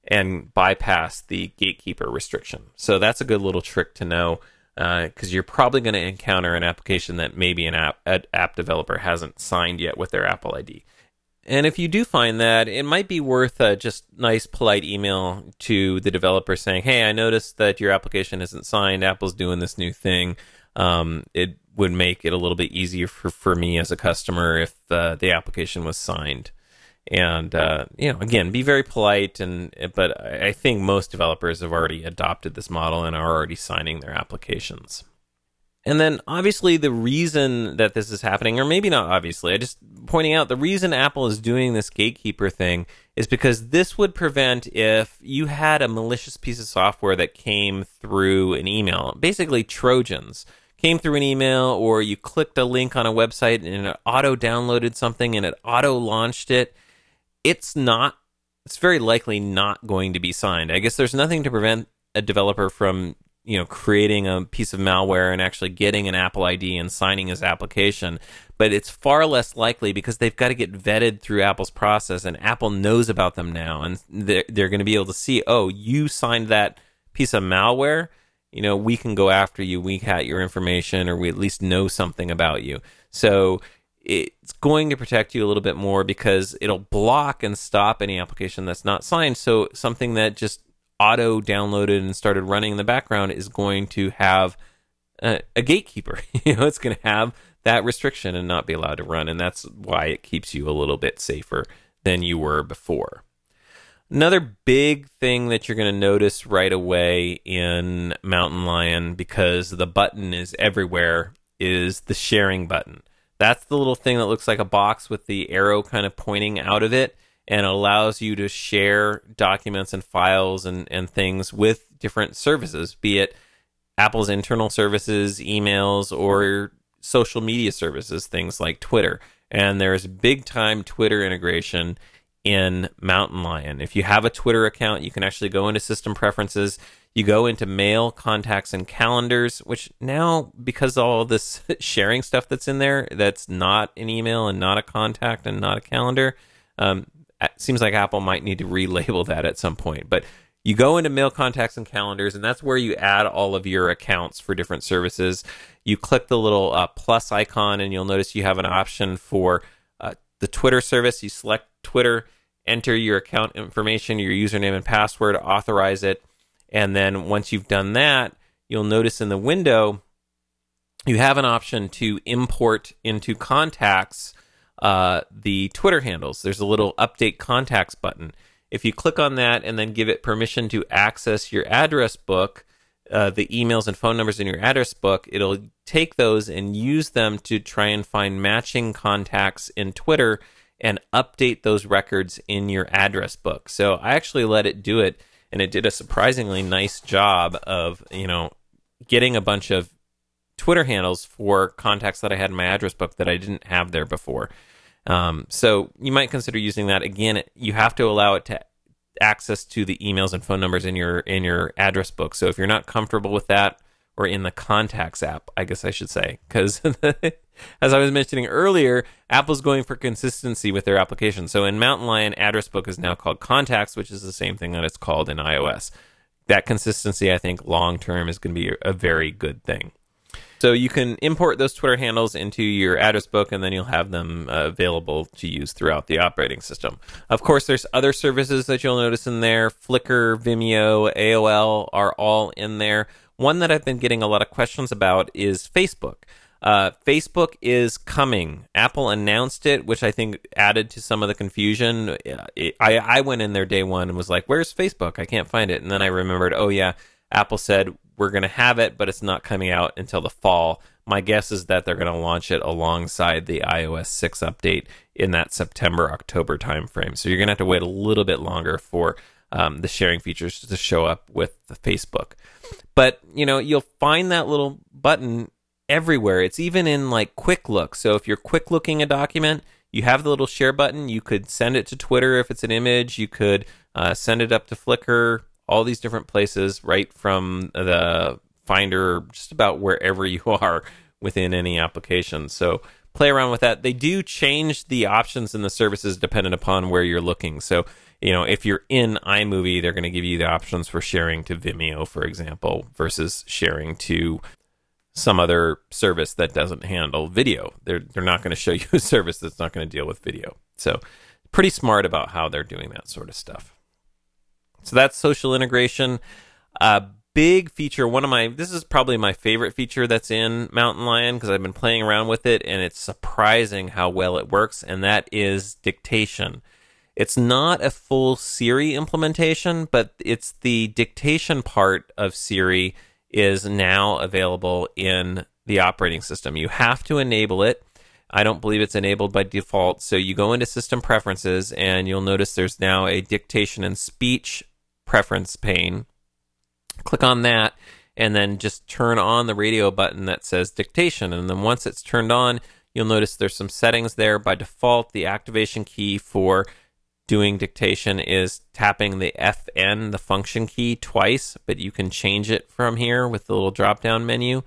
and bypass the gatekeeper restriction. So that's a good little trick to know, because uh, you're probably going to encounter an application that maybe an app, an app developer hasn't signed yet with their Apple I D. And if you do find that, it might be worth a just nice, polite email to the developer saying, hey, I noticed that your application isn't signed. Apple's doing this new thing. Um, it would make it a little bit easier for, for me as a customer if uh, the application was signed. And, uh, you know, again, be very polite. And but I think most developers have already adopted this model and are already signing their applications. And then, obviously, the reason that this is happening, or maybe not obviously, I just pointing out the reason Apple is doing this gatekeeper thing is because this would prevent if you had a malicious piece of software that came through an email, basically Trojans, came through an email, or you clicked a link on a website and it auto-downloaded something and it auto-launched it. It's not, it's very likely not going to be signed. I guess there's nothing to prevent a developer from, you know, creating a piece of malware and actually getting an Apple I D and signing his application. But it's far less likely because they've got to get vetted through Apple's process, and Apple knows about them now. And they're, they're going to be able to see, oh, you signed that piece of malware. You know, we can go after you. We got your information, or we at least know something about you. So it's going to protect you a little bit more because it'll block and stop any application that's not signed. So something that just auto downloaded and started running in the background is going to have a, a gatekeeper. You know, it's going to have that restriction and not be allowed to run. And that's why it keeps you a little bit safer than you were before. Another big thing that you're going to notice right away in Mountain Lion, because the button is everywhere, is the sharing button. That's the little thing that looks like a box with the arrow kind of pointing out of it, and it allows you to share documents and files and, and things with different services, be it Apple's internal services, emails, or social media services, things like Twitter. And there's big-time Twitter integration in Mountain Lion. If you have a Twitter account, you can actually go into System Preferences. You go into Mail, Contacts, and Calendars, which now, because of all this sharing stuff that's in there, that's not an email and not a contact and not a calendar, um, it seems like Apple might need to relabel that at some point. But you go into Mail, Contacts, and Calendars, and that's where you add all of your accounts for different services. You click the little uh, plus icon, and you'll notice you have an option for uh, the Twitter service. You select Twitter, enter your account information, your username and password, authorize it. And then once you've done that, you'll notice in the window, you have an option to import into Contacts uh, the Twitter handles. There's a little Update Contacts button. If you click on that and then give it permission to access your address book, uh, the emails and phone numbers in your address book, it'll take those and use them to try and find matching contacts in Twitter and update those records in your address book. So I actually let it do it, and it did a surprisingly nice job of, you know, getting a bunch of Twitter handles for contacts that I had in my address book that I didn't have there before. Um, so you might consider using that. Again, you have to allow it to access to the emails and phone numbers in your in your address book. So if you're not comfortable with that, or in the Contacts app, I guess I should say, because as I was mentioning earlier, Apple's going for consistency with their application. So in Mountain Lion, address book is now called Contacts, which is the same thing that it's called in iOS. That consistency, I think, long term is going to be a very good thing. So you can import those Twitter handles into your address book, and then you'll have them uh, available to use throughout the operating system. Of course, there's other services that you'll notice in there. Flickr, Vimeo, A O L are all in there. One that I've been getting a lot of questions about is Facebook. Uh, Facebook is coming. Apple announced it, which I think added to some of the confusion. It, I, I went in there day one and was like, where's Facebook? I can't find it. And then I remembered, oh yeah, Apple said we're going to have it, but it's not coming out until the fall. My guess is that they're going to launch it alongside the i O S six update in that September-October timeframe. So you're going to have to wait a little bit longer for um, the sharing features to show up with the Facebook. But, you know, you'll find that little button everywhere. It's even in like Quick Look. So if you're quick looking a document, you have the little share button. You could send it to Twitter if it's an image. You could uh, send it up to Flickr, all these different places right from the Finder, just about wherever you are within any application. So play around with that. They do change the options in the services dependent upon where you're looking. So, you know, if you're in iMovie, they're going to give you the options for sharing to Vimeo, for example, versus sharing to some other service that doesn't handle video. They're they're not going to show you a service that's not going to deal with video. So pretty smart about how they're doing that sort of stuff. So that's social integration. A big feature, one of my, this is probably my favorite feature that's in Mountain Lion because I've been playing around with it and it's surprising how well it works, and that is dictation. It's not a full Siri implementation, but it's the dictation part of Siri is now available in the operating system. You have to enable it. I don't believe it's enabled by default. So you go into System Preferences, and you'll notice there's now a dictation and speech preference pane. Click on that, and then just turn on the radio button that says dictation. And then once it's turned on, you'll notice there's some settings there. By default, the activation key for doing dictation is tapping the F N, the function key, twice, but you can change it from here with the little drop-down menu.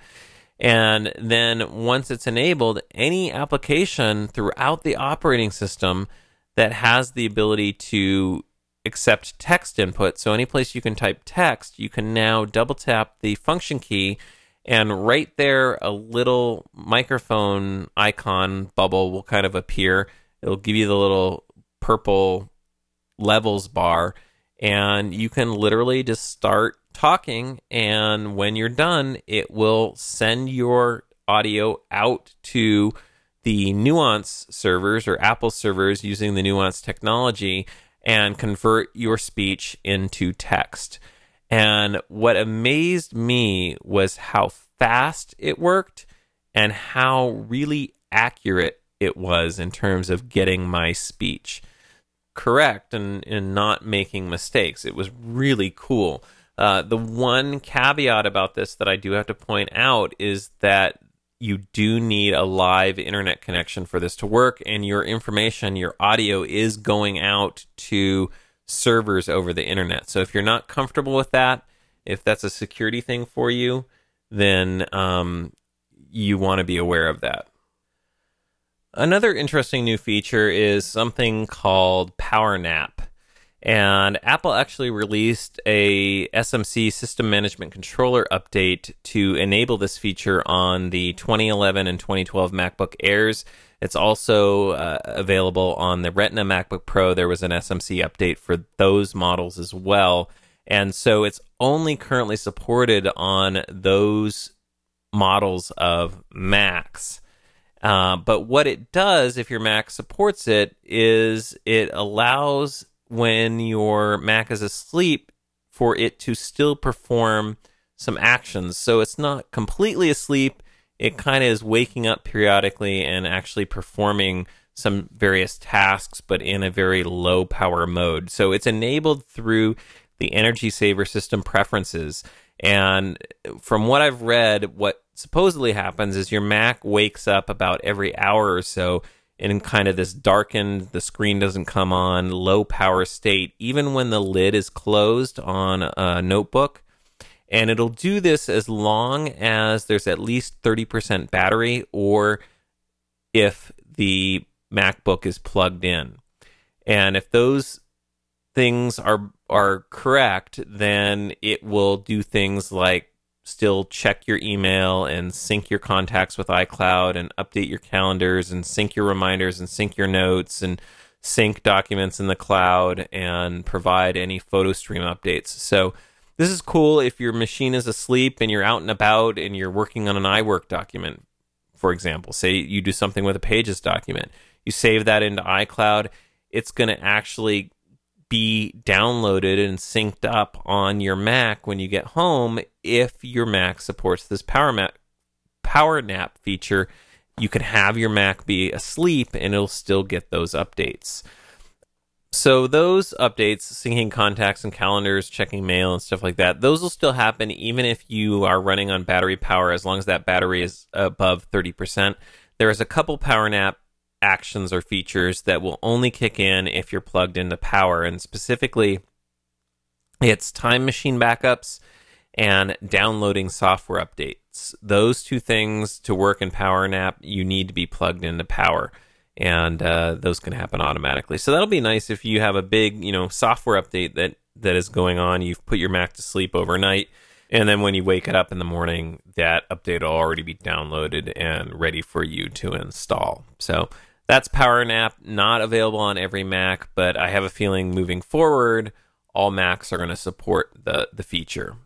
And then once it's enabled, any application throughout the operating system that has the ability to accept text input, so any place you can type text, you can now double-tap the function key, and right there, a little microphone icon bubble will kind of appear. It'll give you the little purple levels bar, and you can literally just start talking, and when you're done, it will send your audio out to the Nuance servers or Apple servers using the Nuance technology and convert your speech into text. And what amazed me was how fast it worked and how really accurate it was in terms of getting my speech correct and, and not making mistakes. It was really cool. Uh, the one caveat about this that I do have to point out is that you do need a live internet connection for this to work, and your information, your audio, is going out to servers over the internet. So if you're not comfortable with that, if that's a security thing for you, then um, you want to be aware of that. Another interesting new feature is something called PowerNap. And Apple actually released a S M C System Management Controller update to enable this feature on the twenty eleven and twenty twelve MacBook Airs. It's also uh, available on the Retina MacBook Pro. There was an S M C update for those models as well. And so it's only currently supported on those models of Macs. Uh, but what it does, if your Mac supports it, is it allows, when your Mac is asleep, for it to still perform some actions. So it's not completely asleep. It kind of is waking up periodically and actually performing some various tasks, but in a very low power mode. So it's enabled through the Energy Saver System Preferences. And from what I've read, what supposedly happens is your Mac wakes up about every hour or so in kind of this darkened, the screen doesn't come on, low power state, even when the lid is closed on a notebook. And it'll do this as long as there's at least thirty percent battery, or if the MacBook is plugged in. And if those things are are correct, then it will do things like still check your email and sync your contacts with iCloud and update your calendars and sync your reminders and sync your notes and sync documents in the cloud and provide any photo stream updates. So this is cool if your machine is asleep and you're out and about and you're working on an iWork document, for example. Say you do something with a Pages document. You save that into iCloud. It's going to actually be downloaded and synced up on your Mac when you get home. If your Mac supports this power nap, power nap feature, you can have your Mac be asleep and it'll still get those updates. So those updates, syncing contacts and calendars, checking mail and stuff like that, those will still happen even if you are running on battery power, as long as that battery is above thirty percent. There is a couple power nap actions or features that will only kick in if you're plugged into power, and specifically it's time machine backups and downloading software updates. those two things to work in PowerNap, you need to be plugged into power, and uh, those can happen automatically. So that'll be nice if you have a big, you know, software update that that is going on. You've put your Mac to sleep overnight, and then when you wake it up in the morning, that update will already be downloaded and ready for you to install. So that's PowerNap, not available on every Mac, but I have a feeling moving forward, all Macs are going to support the, the feature.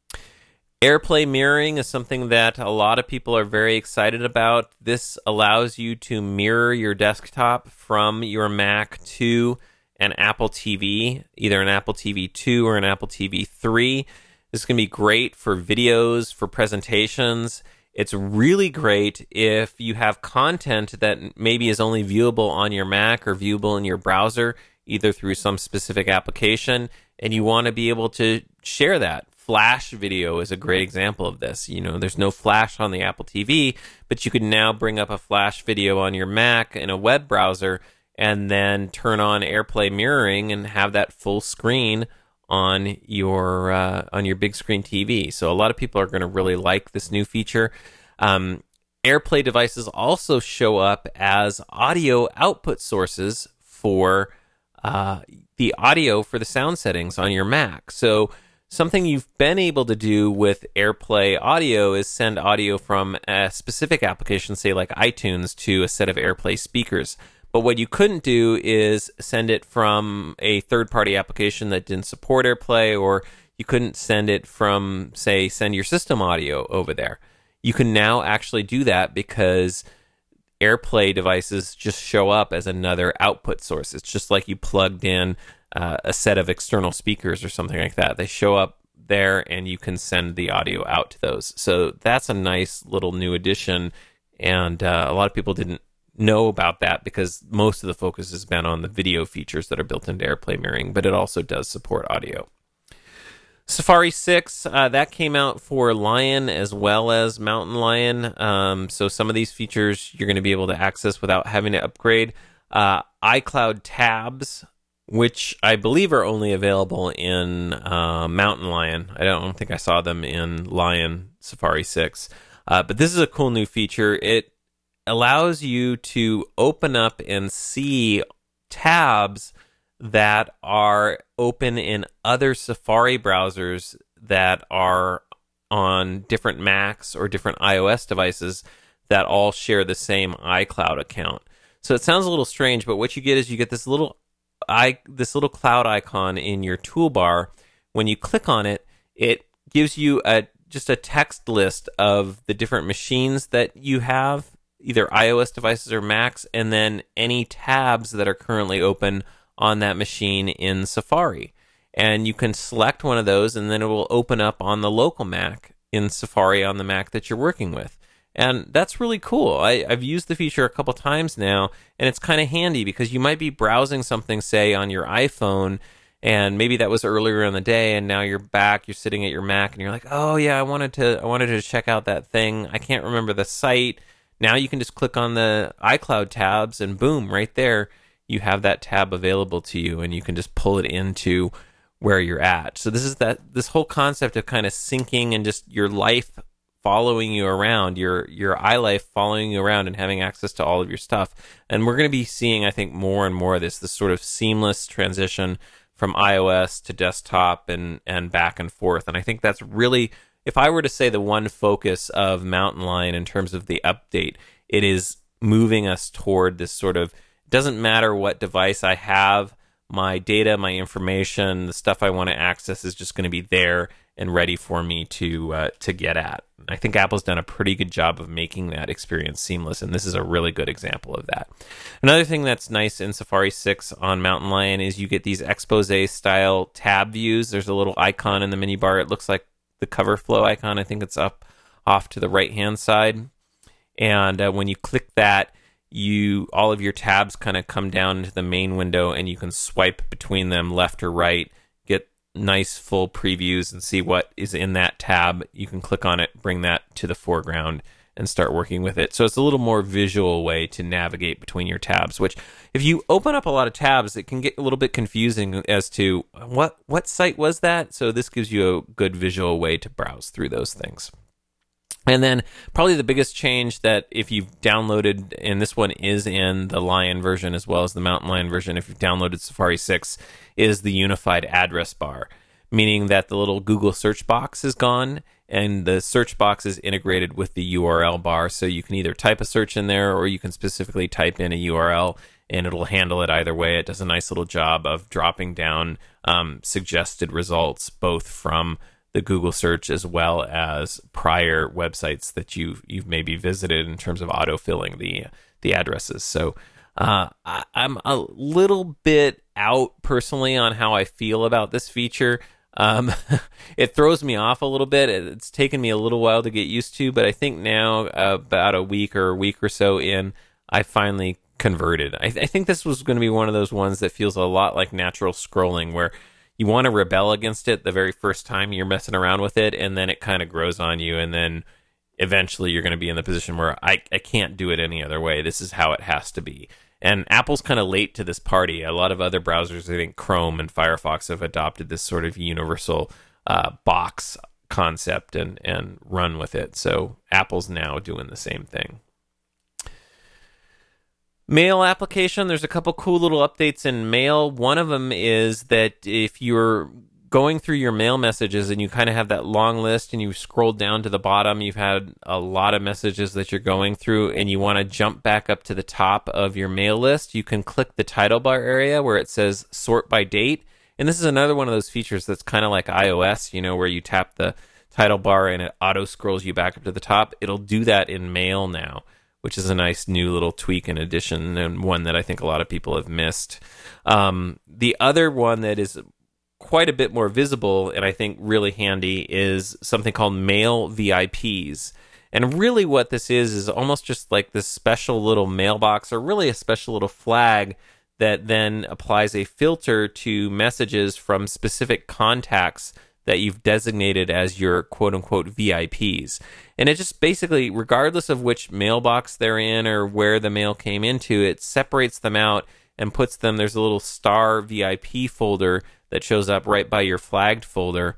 AirPlay mirroring is something that a lot of people are very excited about. This allows you to mirror your desktop from your Mac to an Apple T V, either an Apple T V two or an Apple T V three. This is going to be great for videos, for presentations. It's really great if you have content that maybe is only viewable on your Mac or viewable in your browser, either through some specific application, and you want to be able to share that. Flash video is a great example of this. You know, there's no Flash on the Apple T V, but you can now bring up a Flash video on your Mac in a web browser and then turn on AirPlay mirroring and have that full screen on your uh, on your big screen T V. So a lot of people are going to really like this new feature. Um, AirPlay devices also show up as audio output sources for uh, the audio for the sound settings on your Mac. So something you've been able to do with AirPlay audio is send audio from a specific application, say like iTunes, to a set of AirPlay speakers. But what you couldn't do is send it from a third-party application that didn't support AirPlay, or you couldn't send it from, say, send your system audio over there. You can now actually do that because AirPlay devices just show up as another output source. It's just like you plugged in uh, a set of external speakers or something like that. They show up there and you can send the audio out to those. So that's a nice little new addition, and uh, a lot of people didn't know about that because most of the focus has been on the video features that are built into AirPlay mirroring, but it also does support audio. Safari six, uh, that came out for Lion as well as Mountain Lion. Um, so some of these features you're going to be able to access without having to upgrade. Uh, iCloud tabs, which I believe are only available in uh, Mountain Lion. I don't think I saw them in Lion Safari six. Uh, but this is a cool new feature. It allows you to open up and see tabs that are open in other Safari browsers that are on different Macs or different iOS devices that all share the same iCloud account. So it sounds a little strange, but what you get is you get this little i this little cloud icon in your toolbar. When you click on it, it gives you a just a text list of the different machines that you have, either iOS devices or Macs, and then any tabs that are currently open on that machine in Safari. And you can select one of those, and then it will open up on the local Mac in Safari on the Mac that you're working with. And that's really cool. I, I've used the feature a couple times now, and it's kind of handy because you might be browsing something, say, on your iPhone, and maybe that was earlier in the day, and now you're back, you're sitting at your Mac, and you're like, oh yeah, I wanted to I wanted to check out that thing. I can't remember the site. Now you can just click on the iCloud tabs, and boom, right there, you have that tab available to you, and you can just pull it into where you're at. So this is that this whole concept of kind of syncing and just your life following you around, your your iLife following you around and having access to all of your stuff. And we're going to be seeing, I think, more and more of this, this sort of seamless transition from iOS to desktop and, and back and forth. And I think that's really, if I were to say the one focus of Mountain Lion in terms of the update, it is moving us toward this sort of, it doesn't matter what device I have, my data, my information, the stuff I want to access is just going to be there and ready for me to uh, to get at. I think Apple's done a pretty good job of making that experience seamless, and this is a really good example of that. Another thing that's nice in Safari six on Mountain Lion is you get these expose-style tab views. There's a little icon in the menu bar. It looks like the cover flow icon. I think it's up off to the right-hand side. And uh, when you click that, you all of your tabs kind of come down into the main window, and you can swipe between them left or right, get nice full previews and see what is in that tab. You can click on it, bring that to the foreground, and start working with it. So it's a little more visual way to navigate between your tabs, which if you open up a lot of tabs, it can get a little bit confusing as to what what site was that. So this gives you a good visual way to browse through those things. And then probably the biggest change that if you've downloaded, and this one is in the Lion version as well as the Mountain Lion version, if you've downloaded Safari six, is the unified address bar, meaning that the little Google search box is gone and the search box is integrated with the U R L bar. So you can either type a search in there or you can specifically type in a U R L and it'll handle it either way. It does a nice little job of dropping down um, suggested results, both from the Google search as well as prior websites that you've you've maybe visited in terms of autofilling the the addresses. So uh, I, I'm a little bit out personally on how I feel about this feature. Um, it throws me off a little bit. It's taken me a little while to get used to, but I think now uh, about a week or a week or so in, I finally converted. I, th- I think this was going to be one of those ones that feels a lot like natural scrolling, where you want to rebel against it the very first time you're messing around with it, and then it kind of grows on you, and then eventually you're going to be in the position where I, I can't do it any other way. This is how it has to be. And Apple's kind of late to this party. A lot of other browsers, I think Chrome and Firefox, have adopted this sort of universal uh, box concept and, and run with it. So Apple's now doing the same thing. Mail application, there's a couple cool little updates in Mail. One of them is that if you're going through your mail messages and you kind of have that long list and you scroll down to the bottom, you've had a lot of messages that you're going through and you want to jump back up to the top of your mail list, you can click the title bar area where it says sort by date. And this is another one of those features that's kind of like iOS, you know, where you tap the title bar and it auto scrolls you back up to the top. It'll do that in Mail now, which is a nice new little tweak and addition, and one that I think a lot of people have missed. Um, the other one that is quite a bit more visible and I think really handy is something called Mail V I Ps. And really what this is is almost just like this special little mailbox, or really a special little flag that then applies a filter to messages from specific contacts that you've designated as your quote-unquote V I Ps. And it just basically, regardless of which mailbox they're in or where the mail came into, it separates them out and puts them, there's a little star V I P folder that shows up right by your flagged folder,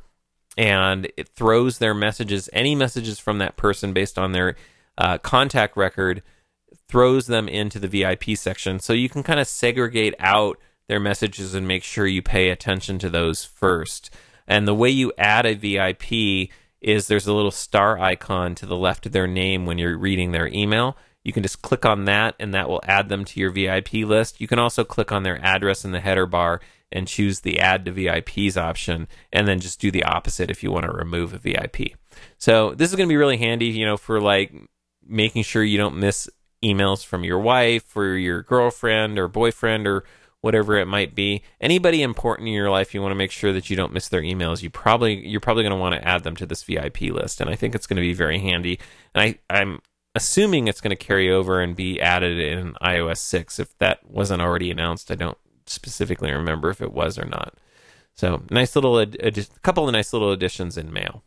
and it throws their messages, any messages from that person based on their uh, contact record, throws them into the V I P section. So you can kind of segregate out their messages and make sure you pay attention to those first. And the way you add a V I P is there's a little star icon to the left of their name when you're reading their email. You can just click on that, and that will add them to your V I P list. You can also click on their address in the header bar and choose the Add to V I Ps option, and then just do the opposite if you want to remove a V I P. So this is going to be really handy, you know, for like making sure you don't miss emails from your wife or your girlfriend or boyfriend or whatever it might be. Anybody important in your life, you want to make sure that you don't miss their emails. You probably you're probably going to want to add them to this V I P list, and I think it's going to be very handy. And I, I'm assuming it's going to carry over and be added in i O S six. If that wasn't already announced, I don't specifically remember if it was or not. So nice little a ad- couple of nice little additions in Mail.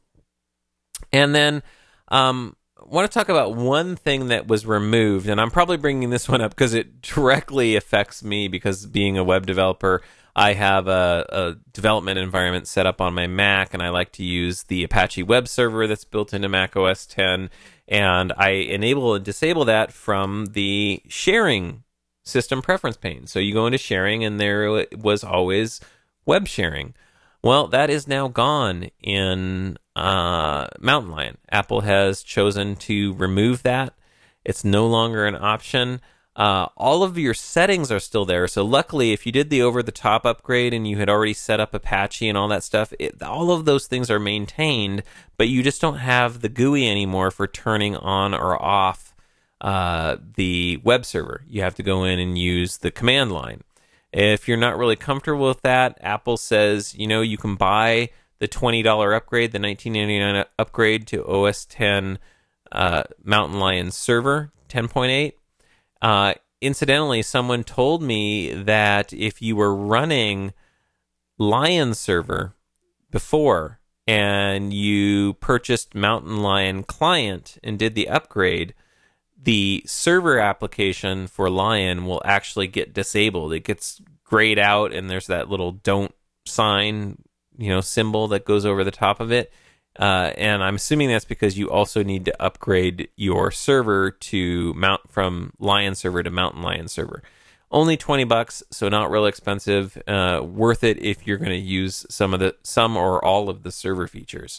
And then um, I want to talk about one thing that was removed, and I'm probably bringing this one up because it directly affects me, because being a web developer, I have a, a development environment set up on my Mac, and I like to use the Apache web server that's built into Mac O S ten, and I enable and disable that from the sharing system preference pane. So you go into sharing, and there was always web sharing. Well, that is now gone in uh, Mountain Lion. Apple has chosen to remove that. It's no longer an option. Uh, all of your settings are still there. So luckily, if you did the over-the-top upgrade and you had already set up Apache and all that stuff, it, all of those things are maintained, but you just don't have the G U I anymore for turning on or off uh, the web server. You have to go in and use the command line. If you're not really comfortable with that, Apple says, you know, you can buy the twenty dollars upgrade, the nineteen ninety-nine upgrade to O S ten uh, Mountain Lion server ten point eight. Uh, incidentally, someone told me that if you were running Lion server before and you purchased Mountain Lion client and did the upgrade, the server application for Lion will actually get disabled. It gets grayed out, and there's that little don't sign, you know, symbol that goes over the top of it. Uh, and I'm assuming that's because you also need to upgrade your server to mount from Lion server to Mountain Lion server. Only twenty bucks, so not real expensive. Uh, worth it if you're going to use some of the some or all of the server features.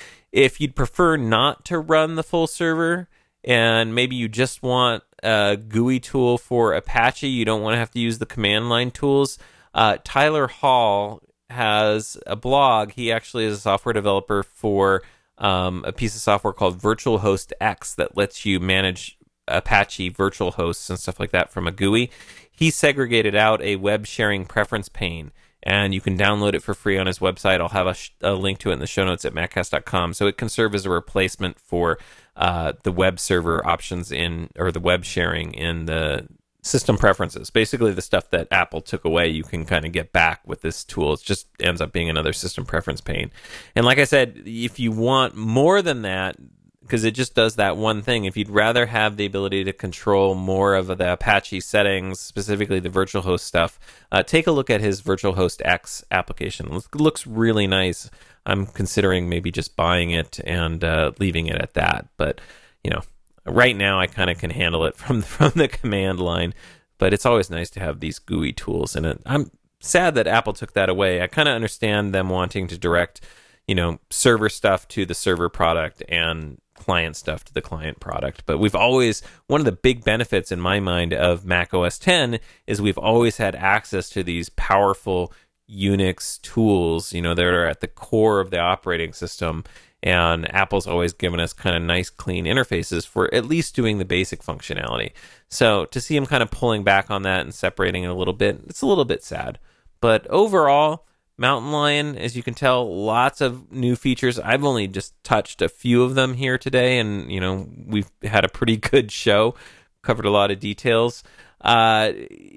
If you'd prefer not to run the full server, and maybe you just want a G U I tool for Apache, you don't want to have to use the command line tools, uh, Tyler Hall has a blog. He actually is a software developer for um, a piece of software called VirtualHost X that lets you manage Apache virtual hosts and stuff like that from a G U I. He segregated out a web sharing preference pane, and you can download it for free on his website. I'll have a, sh- a link to it in the show notes at maccast dot com. So it can serve as a replacement for uh, the web server options in, or the web sharing in the system preferences. Basically the stuff that Apple took away, you can kind of get back with this tool. It just ends up being another system preference pane. And like I said, if you want more than that, because it just does that one thing, if you'd rather have the ability to control more of the Apache settings, specifically the VirtualHost stuff, uh, take a look at his VirtualHost X application. It looks really nice. I'm considering maybe just buying it and uh, leaving it at that. But, you know, right now, I kind of can handle it from from the command line, but it's always nice to have these G U I tools. And it, I'm sad that Apple took that away. I kind of understand them wanting to direct, you know, server stuff to the server product and client stuff to the client product. But we've always, one of the big benefits in my mind of Mac O S ten is we've always had access to these powerful Unix tools, you know, that are at the core of the operating system. And Apple's always given us kind of nice, clean interfaces for at least doing the basic functionality. So to see them kind of pulling back on that and separating it a little bit, it's a little bit sad. But overall, Mountain Lion, as you can tell, lots of new features. I've only just touched a few of them here today, and you know we've had a pretty good show, covered a lot of details. Uh,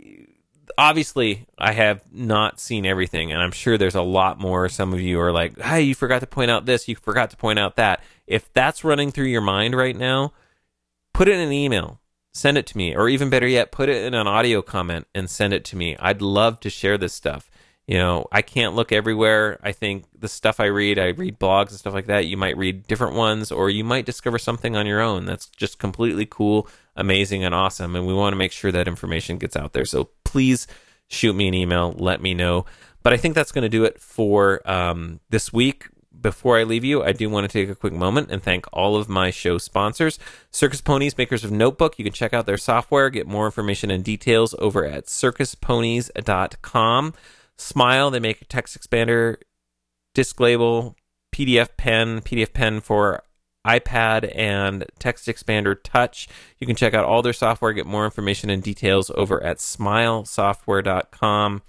Obviously, I have not seen everything, and I'm sure there's a lot more. Some of you are like, hey, you forgot to point out this, you forgot to point out that. If that's running through your mind right now, put it in an email, send it to me, or even better yet, put it in an audio comment and send it to me. I'd love to share this stuff. You know, I can't look everywhere. I think the stuff I read, I read blogs and stuff like that. You might read different ones, or you might discover something on your own that's just completely cool, amazing, and awesome. And we want to make sure that information gets out there. So please shoot me an email, let me know. But I think that's going to do it for um, this week. Before I leave you, I do want to take a quick moment and thank all of my show sponsors. Circus Ponies, makers of Notebook. You can check out their software, get more information and details over at circus ponies dot com. Smile, they make a text expander, disc label, P D F pen, P D F pen for iPad, and text expander touch. You can check out all their software, get more information and details over at smile software dot com.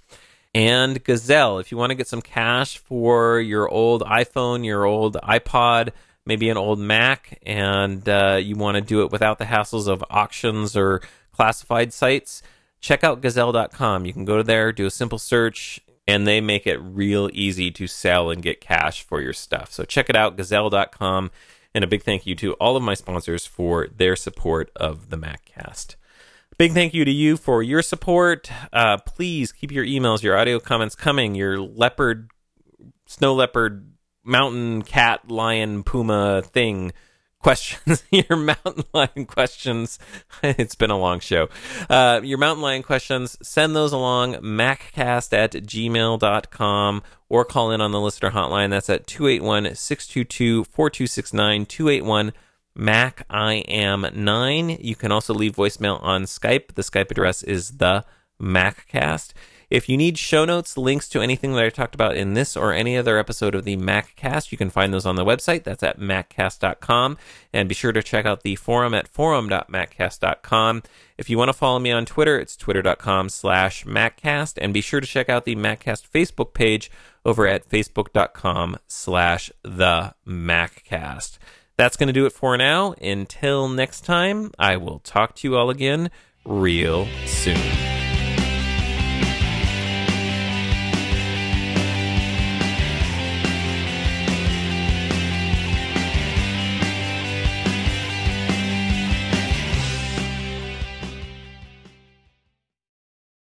And Gazelle, if you want to get some cash for your old iPhone, your old iPod, maybe an old Mac, and uh, you want to do it without the hassles of auctions or classified sites, check out gazelle dot com. You can go to there, do a simple search, and they make it real easy to sell and get cash for your stuff. So check it out, gazelle dot com. And a big thank you to all of my sponsors for their support of the MacCast. Big thank you to you for your support. Uh, please keep your emails, your audio comments coming, your leopard, snow leopard, mountain cat, lion, puma thing questions, your mountain lion questions. It's been a long show. Uh, your mountain lion questions, send those along, maccast at gmail dot com, or call in on the listener hotline. That's at two eight one, six two two, four two six nine, two eight one, Mac I am nine. You can also leave voicemail on Skype. The Skype address is the MacCast. If you need show notes, links to anything that I talked about in this or any other episode of the MacCast, you can find those on the website. That's at maccast dot com. And be sure to check out the forum at forum dot maccast dot com. If you want to follow me on Twitter, it's twitter dot com slash maccast. And be sure to check out the MacCast Facebook page over at facebook dot com slash the MacCast. That's going to do it for now. Until next time, I will talk to you all again real soon.